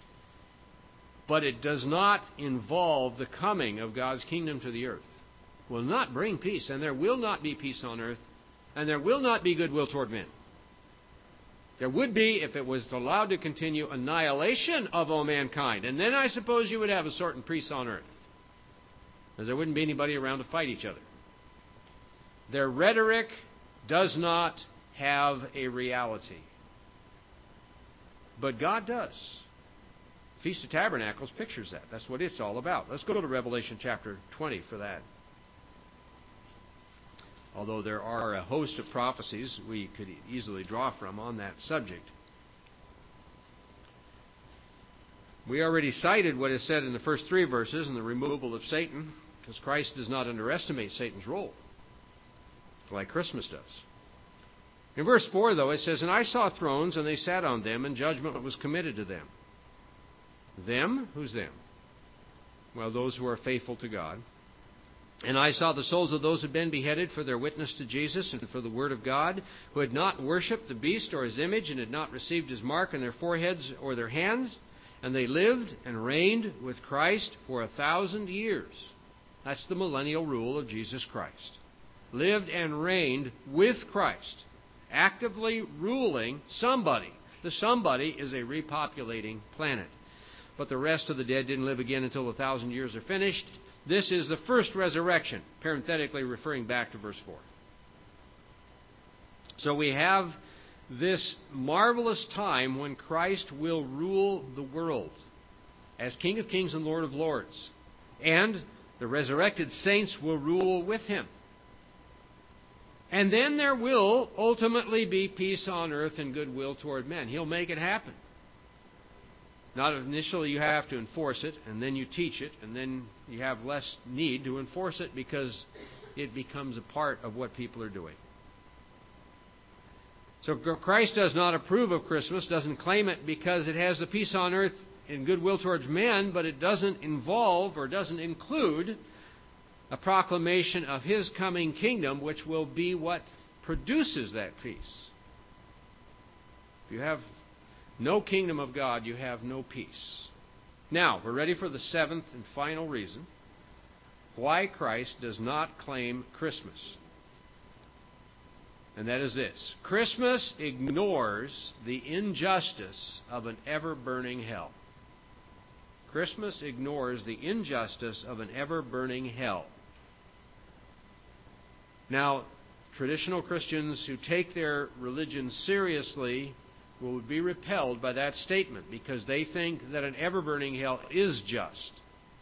But it does not involve the coming of God's kingdom to the earth. It will not bring peace, and there will not be peace on earth, and there will not be goodwill toward men. There would be, if it was allowed to continue, annihilation of all mankind. And then I suppose you would have a certain peace on earth. because there wouldn't be anybody around to fight each other. Their rhetoric does not have a reality. But God does. Feast of Tabernacles pictures that. That's what it's all about. Let's go to Revelation chapter twenty for that. Although there are a host of prophecies we could easily draw from on that subject. We already cited what is said in the first three verses in the removal of Satan, because Christ does not underestimate Satan's role, like Christmas does. In verse four, though, it says, "And I saw thrones, and they sat on them, and judgment was committed to them." Them? Who's them? Well, those who are faithful to God. "And I saw the souls of those who had been beheaded for their witness to Jesus and for the word of God, who had not worshipped the beast or his image, and had not received his mark on their foreheads or their hands. And they lived and reigned with Christ for a thousand years." That's the millennial rule of Jesus Christ. Lived and reigned with Christ, actively ruling somebody. The somebody is a repopulating planet. But the rest of the dead didn't live again until the thousand years are finished. This is the first resurrection, parenthetically referring back to verse four. So we have this marvelous time when Christ will rule the world as King of Kings and Lord of Lords. And the resurrected saints will rule with him. And then there will ultimately be peace on earth and goodwill toward men. He'll make it happen. Not initially you have to enforce it, and then you teach it, and then you have less need to enforce it because it becomes a part of what people are doing. So Christ does not approve of Christmas, doesn't claim it because it has the peace on earth and goodwill towards men, but it doesn't involve or doesn't include a proclamation of His coming kingdom, which will be what produces that peace. If you have no kingdom of God, you have no peace. Now, we're ready for the seventh and final reason why Christ does not claim Christmas. And that is this: Christmas ignores the injustice of an ever-burning hell. Christmas ignores the injustice of an ever-burning hell. Now, traditional Christians who take their religion seriously will be repelled by that statement because they think that an ever-burning hell is just.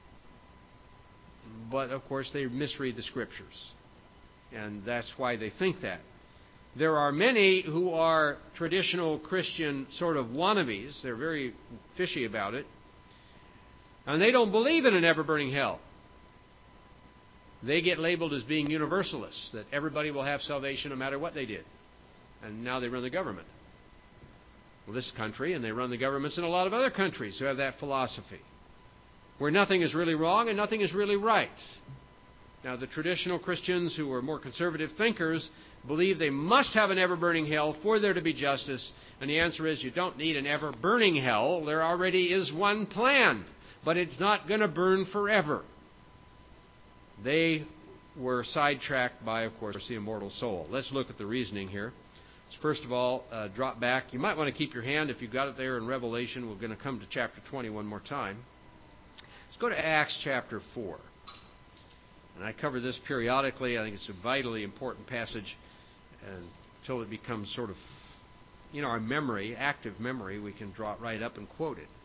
But, of course, they misread the Scriptures. And that's why they think that. There are many who are traditional Christian sort of wannabes. They're very fishy about it. And they don't believe in an ever-burning hell. They get labeled as being universalists, that everybody will have salvation no matter what they did. And now they run the government. Well, this country, and they run the governments in a lot of other countries who have that philosophy, where nothing is really wrong and nothing is really right. Now, the traditional Christians who are more conservative thinkers believe they must have an ever-burning hell for there to be justice, and the answer is you don't need an ever-burning hell. There already is one planned, but it's not going to burn forever. They were sidetracked by, of course, the immortal soul. Let's look at the reasoning here. First of all, uh, drop back. You might want to keep your hand if you've got it there in Revelation. We're going to come to chapter twenty one more time. Let's go to Acts chapter four. And I cover this periodically. I think it's a vitally important passage. And until it becomes sort of, in our memory, active memory, we can draw it right up and quote it.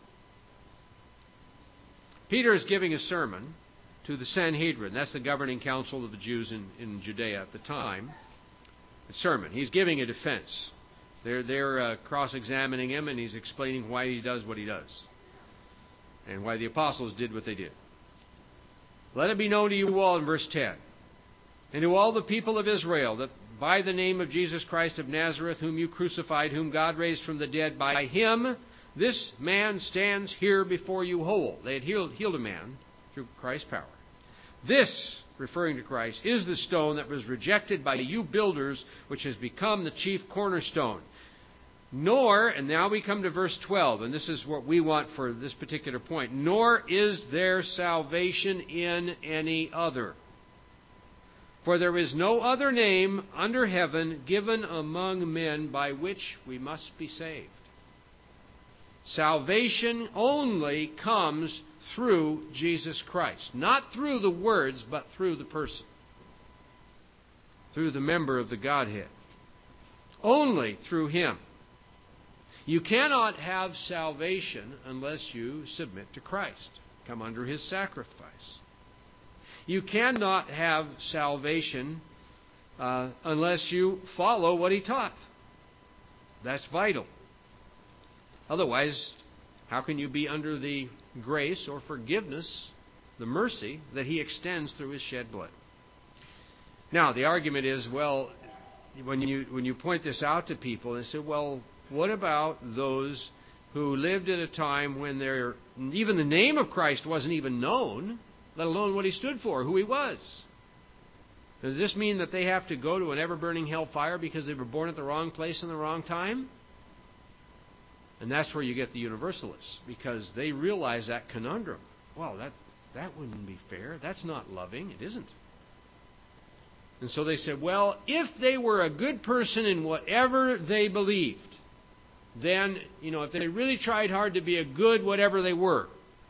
Peter is giving a sermon to the Sanhedrin. That's the governing council of the Jews in, in Judea at the time. A sermon. He's giving a defense. They're, they're uh, cross-examining him, and he's explaining why he does what he does and why the apostles did what they did. Let it be known to you all in verse ten, and to all the people of Israel, that by the name of Jesus Christ of Nazareth, whom you crucified, whom God raised from the dead, by him this man stands here before you whole. They had healed, healed a man through Christ's power. This, referring to Christ, is the stone that was rejected by you builders, which has become the chief cornerstone. Nor, and now we come to verse twelve, and this is what we want for this particular point, nor is there salvation in any other. For there is no other name under heaven given among men by which we must be saved. Salvation only comes through Jesus Christ. Not through the words, but through the person. Through the member of the Godhead. Only through Him. You cannot have salvation unless you submit to Christ. Come under His sacrifice. You cannot have salvation uh, unless you follow what He taught. That's vital. Otherwise, how can you be under the grace or forgiveness, the mercy that He extends through His shed blood? Now, the argument is, well, when you when you point this out to people, they say, well, what about those who lived at a time when their even the name of Christ wasn't even known, let alone what He stood for, who He was? Does this mean that they have to go to an ever-burning hellfire because they were born at the wrong place in the wrong time? And that's where you get the universalists, because they realize that conundrum. Well, that, that wouldn't be fair. That's not loving. It isn't. And so they said, well, if they were a good person in whatever they believed, then, you know, if they really tried hard to be a good whatever they were,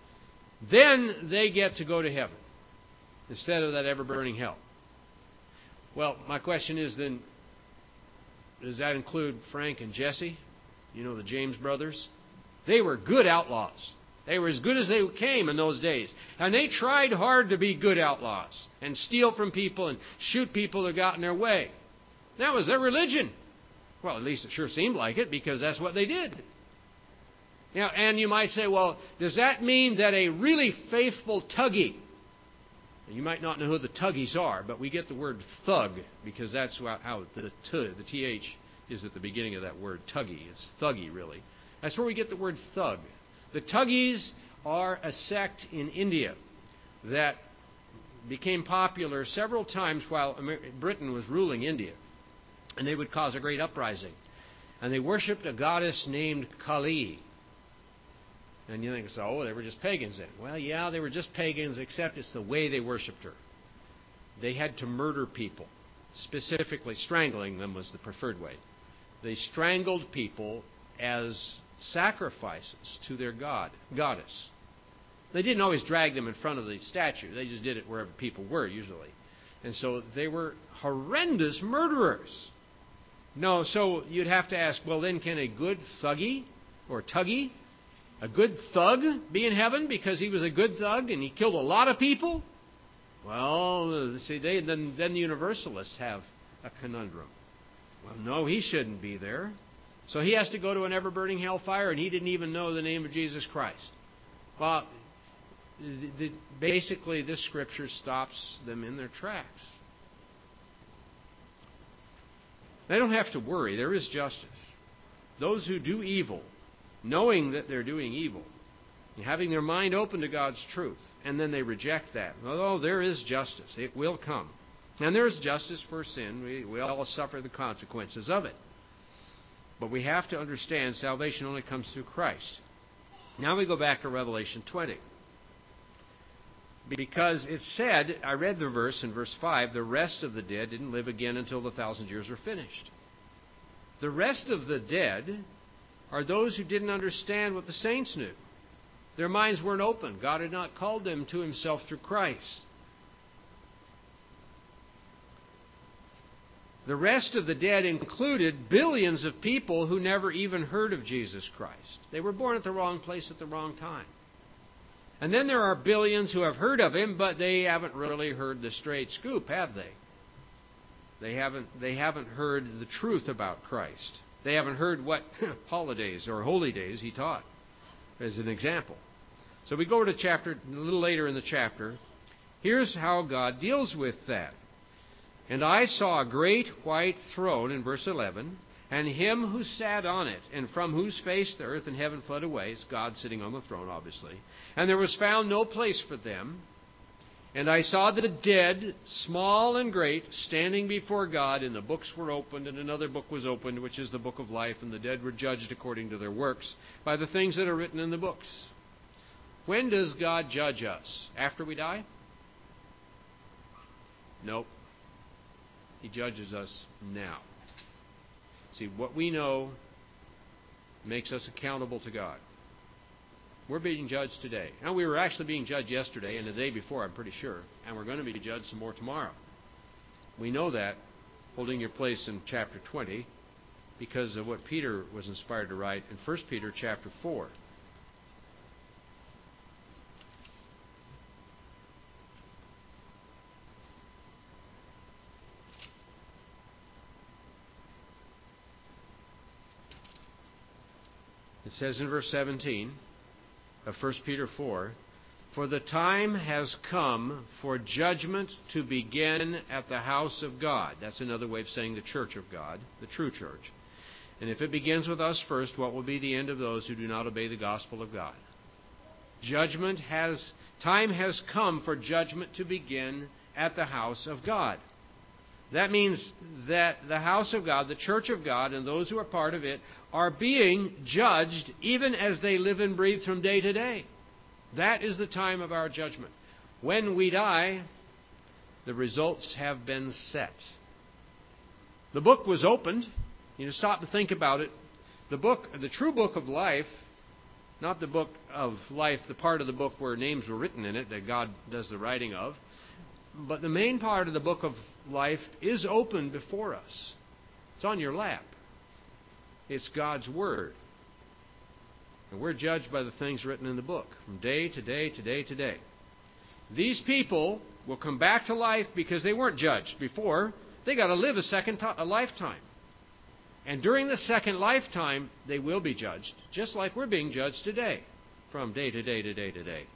then they get to go to heaven instead of that ever-burning hell. Well, my question is then, does that include Frank and Jesse? You know, the James brothers? They were good outlaws. They were as good as they came in those days. And they tried hard to be good outlaws and steal from people and shoot people that got in their way. That was their religion. Well, at least it sure seemed like it, because that's what they did. Now, and you might say, well, does that mean that a really faithful Tuggy, and you might not know who the Tuggies are, but we get the word thug because that's how the t, the th is at the beginning of that word, Tuggy. It's thuggy, really. That's where we get the word thug. The Tuggies are a sect in India that became popular several times while Britain was ruling India. And they would cause a great uprising. And they worshipped a goddess named Kali. And you think, so, oh, they were just pagans then. Well, yeah, they were just pagans, except it's the way they worshipped her. They had to murder people. Specifically, strangling them was the preferred way. They strangled people as sacrifices to their god, goddess. They didn't always drag them in front of the statue. They just did it wherever people were, usually. And so they were horrendous murderers. No, so you'd have to ask, well, then can a good thuggy or tuggy, a good thug, be in heaven because he was a good thug and he killed a lot of people? Well, see, they, then, then the universalists have a conundrum. Well, no, he shouldn't be there. So he has to go to an ever-burning hellfire, and he didn't even know the name of Jesus Christ. Well, the, the, basically, this scripture stops them in their tracks. They don't have to worry. There is justice. Those who do evil, knowing that they're doing evil, having their mind open to God's truth, and then they reject that. Although there is justice, it will come. And there is justice for sin. We, we all suffer the consequences of it. But we have to understand salvation only comes through Christ. Now we go back to Revelation twenty. Because it said, I read the verse in verse five, the rest of the dead didn't live again until the thousand years were finished. The rest of the dead are those who didn't understand what the saints knew. Their minds weren't open. God had not called them to Himself through Christ. The rest of the dead included billions of people who never even heard of Jesus Christ. They were born at the wrong place at the wrong time. And then there are billions who have heard of Him, but they haven't really heard the straight scoop, have they? They haven't, they haven't heard the truth about Christ. They haven't heard what holidays or holy days He taught, as an example. So we go to chapter, a little later in the chapter. Here's how God deals with that. And I saw a great white throne, in verse eleven, and Him who sat on it, and from whose face the earth and heaven fled away. It's God sitting on the throne, obviously. And there was found no place for them. And I saw the dead, small and great, standing before God, and the books were opened, and another book was opened, which is the book of life, and the dead were judged according to their works, by the things that are written in the books. When does God judge us? After we die? Nope. He judges us now. See, what we know makes us accountable to God. We're being judged today. Now, we were actually being judged yesterday and the day before, I'm pretty sure. And we're going to be judged some more tomorrow. We know that, holding your place in chapter twenty, because of what Peter was inspired to write in First Peter chapter four. It says in verse seventeen of First Peter four, "For the time has come for judgment to begin at the house of God." That's another way of saying the church of God, the true church. "And if it begins with us first, what will be the end of those who do not obey the gospel of God?" Judgment has, time has come for judgment to begin at the house of God. That means that the house of God, the church of God, and those who are part of it are being judged even as they live and breathe from day to day. That is the time of our judgment. When we die, the results have been set. The book was opened. You know, stop to think about it. The book, the true book of life, not the book of life, the part of the book where names were written in it that God does the writing of, but the main part of the book of life is open before us. It's on your lap. It's God's Word. And we're judged by the things written in the book from day to day to day to day. These people will come back to life because they weren't judged before. They got to live a second to- a lifetime. And during the second lifetime, they will be judged, just like we're being judged today, from day to day to day to day.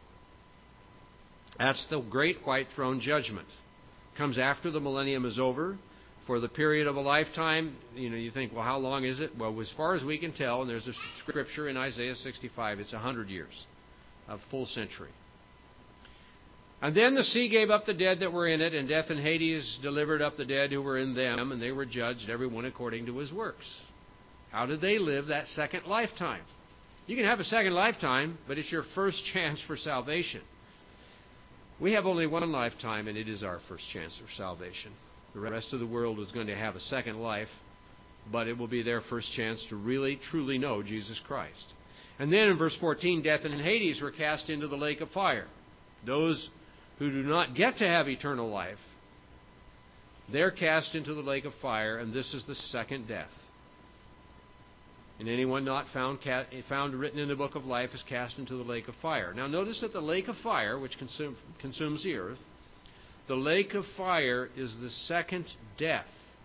That's the great white throne judgment. Comes after the millennium is over. For the period of a lifetime, you know, you think, well, how long is it? Well, as far as we can tell, and there's a scripture in Isaiah sixty-five, it's a hundred years, a full century. And then the sea gave up the dead that were in it, and death and Hades delivered up the dead who were in them, and they were judged, every one according to his works. How did they live that second lifetime? You can have a second lifetime, but it's your first chance for salvation. We have only one lifetime, and it is our first chance for salvation. The rest of the world is going to have a second life, but it will be their first chance to really, truly know Jesus Christ. And then in verse fourteen, death and Hades were cast into the lake of fire. Those who do not get to have eternal life, they're cast into the lake of fire, and this is the second death. And anyone not found, found written in the book of life is cast into the lake of fire. Now notice that the lake of fire, which consume, consumes the earth, the lake of fire is the second death.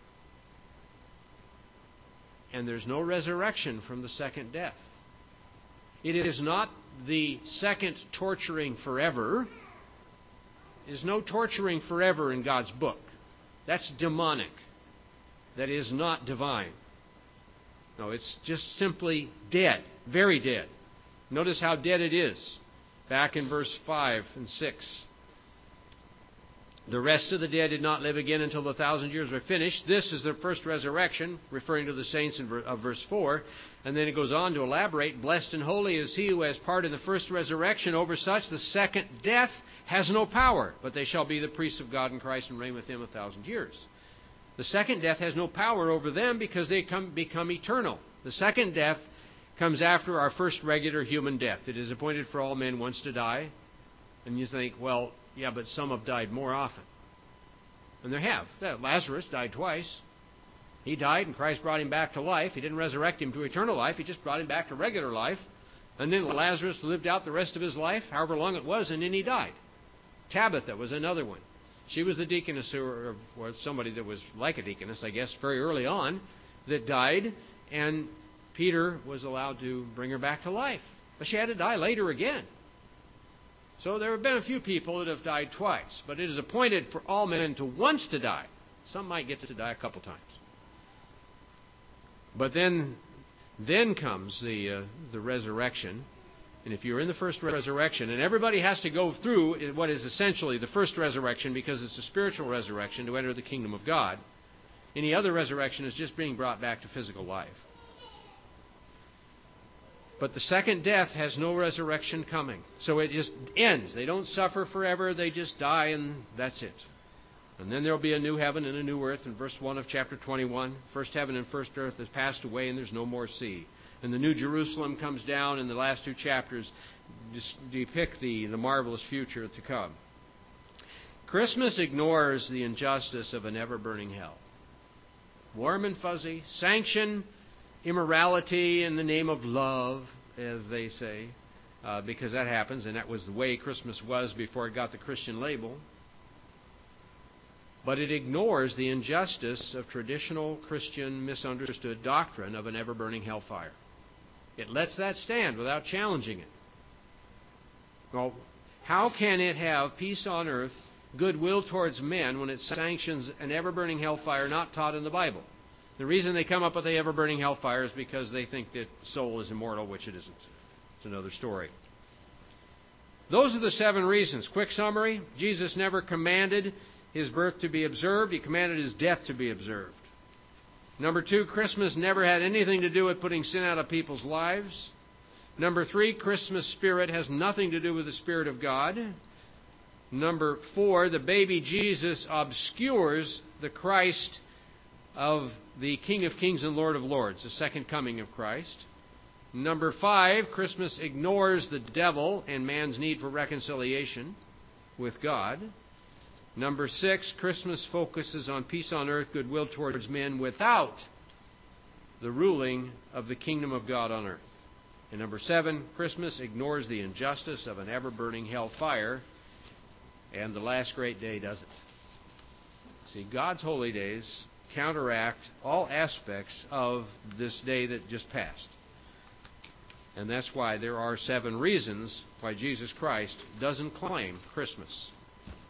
And there's no resurrection from the second death. It is not the second torturing forever. There's no torturing forever in God's book. That's demonic. That is not divine. No, it's just simply dead, very dead. Notice how dead it is. Back in verse five and six. The rest of the dead did not live again until the thousand years were finished. This is their first resurrection, referring to the saints in of verse four. And then it goes on to elaborate, blessed and holy is he who has part in the first resurrection. Over such the second death has no power, but they shall be the priests of God in Christ and reign with him a thousand years. The second death has no power over them because they come, become eternal. The second death comes after our first regular human death. It is appointed for all men once to die. And you think, well, yeah, but some have died more often. And there have. Lazarus died twice. He died and Christ brought him back to life. He didn't resurrect him to eternal life. He just brought him back to regular life. And then Lazarus lived out the rest of his life, however long it was, and then he died. Tabitha was another one. She was the deaconess, or somebody that was like a deaconess, I guess, very early on, that died, and Peter was allowed to bring her back to life. But she had to die later again. So there have been a few people that have died twice, but it is appointed for all men to once to die. Some might get to die a couple times. But then, then comes the uh, the resurrection. And if you're in the first resurrection, and everybody has to go through what is essentially the first resurrection because it's a spiritual resurrection to enter the kingdom of God. Any other resurrection is just being brought back to physical life. But the second death has no resurrection coming. So it just ends. They don't suffer forever. They just die and that's it. And then there will be a new heaven and a new earth in verse one of chapter twenty-one. First heaven and first earth has passed away and there's no more sea. And the New Jerusalem comes down, and the last two chapters depict the, the marvelous future to come. Christmas ignores the injustice of an ever-burning hell. Warm and fuzzy, sanction immorality in the name of love, as they say, uh, because that happens, and that was the way Christmas was before it got the Christian label. But it ignores the injustice of traditional Christian misunderstood doctrine of an ever-burning hellfire. It lets that stand without challenging it. Well, how can it have peace on earth, goodwill towards men, when it sanctions an ever-burning hellfire not taught in the Bible? The reason they come up with the ever-burning hellfire is because they think that soul is immortal, which it isn't. It's another story. Those are the seven reasons. Quick summary: Jesus never commanded His birth to be observed. He commanded His death to be observed. Number two, Christmas never had anything to do with putting sin out of people's lives. Number three, Christmas spirit has nothing to do with the Spirit of God. Number four, the baby Jesus obscures the Christ of the King of Kings and Lord of Lords, the second coming of Christ. Number five, Christmas ignores the devil and man's need for reconciliation with God. Number six, Christmas focuses on peace on earth, goodwill towards men, without the ruling of the kingdom of God on earth. And number seven, Christmas ignores the injustice of an ever-burning hell fire, and the last great day does it. See, God's holy days counteract all aspects of this day that just passed. And that's why there are seven reasons why Jesus Christ doesn't claim Christmas.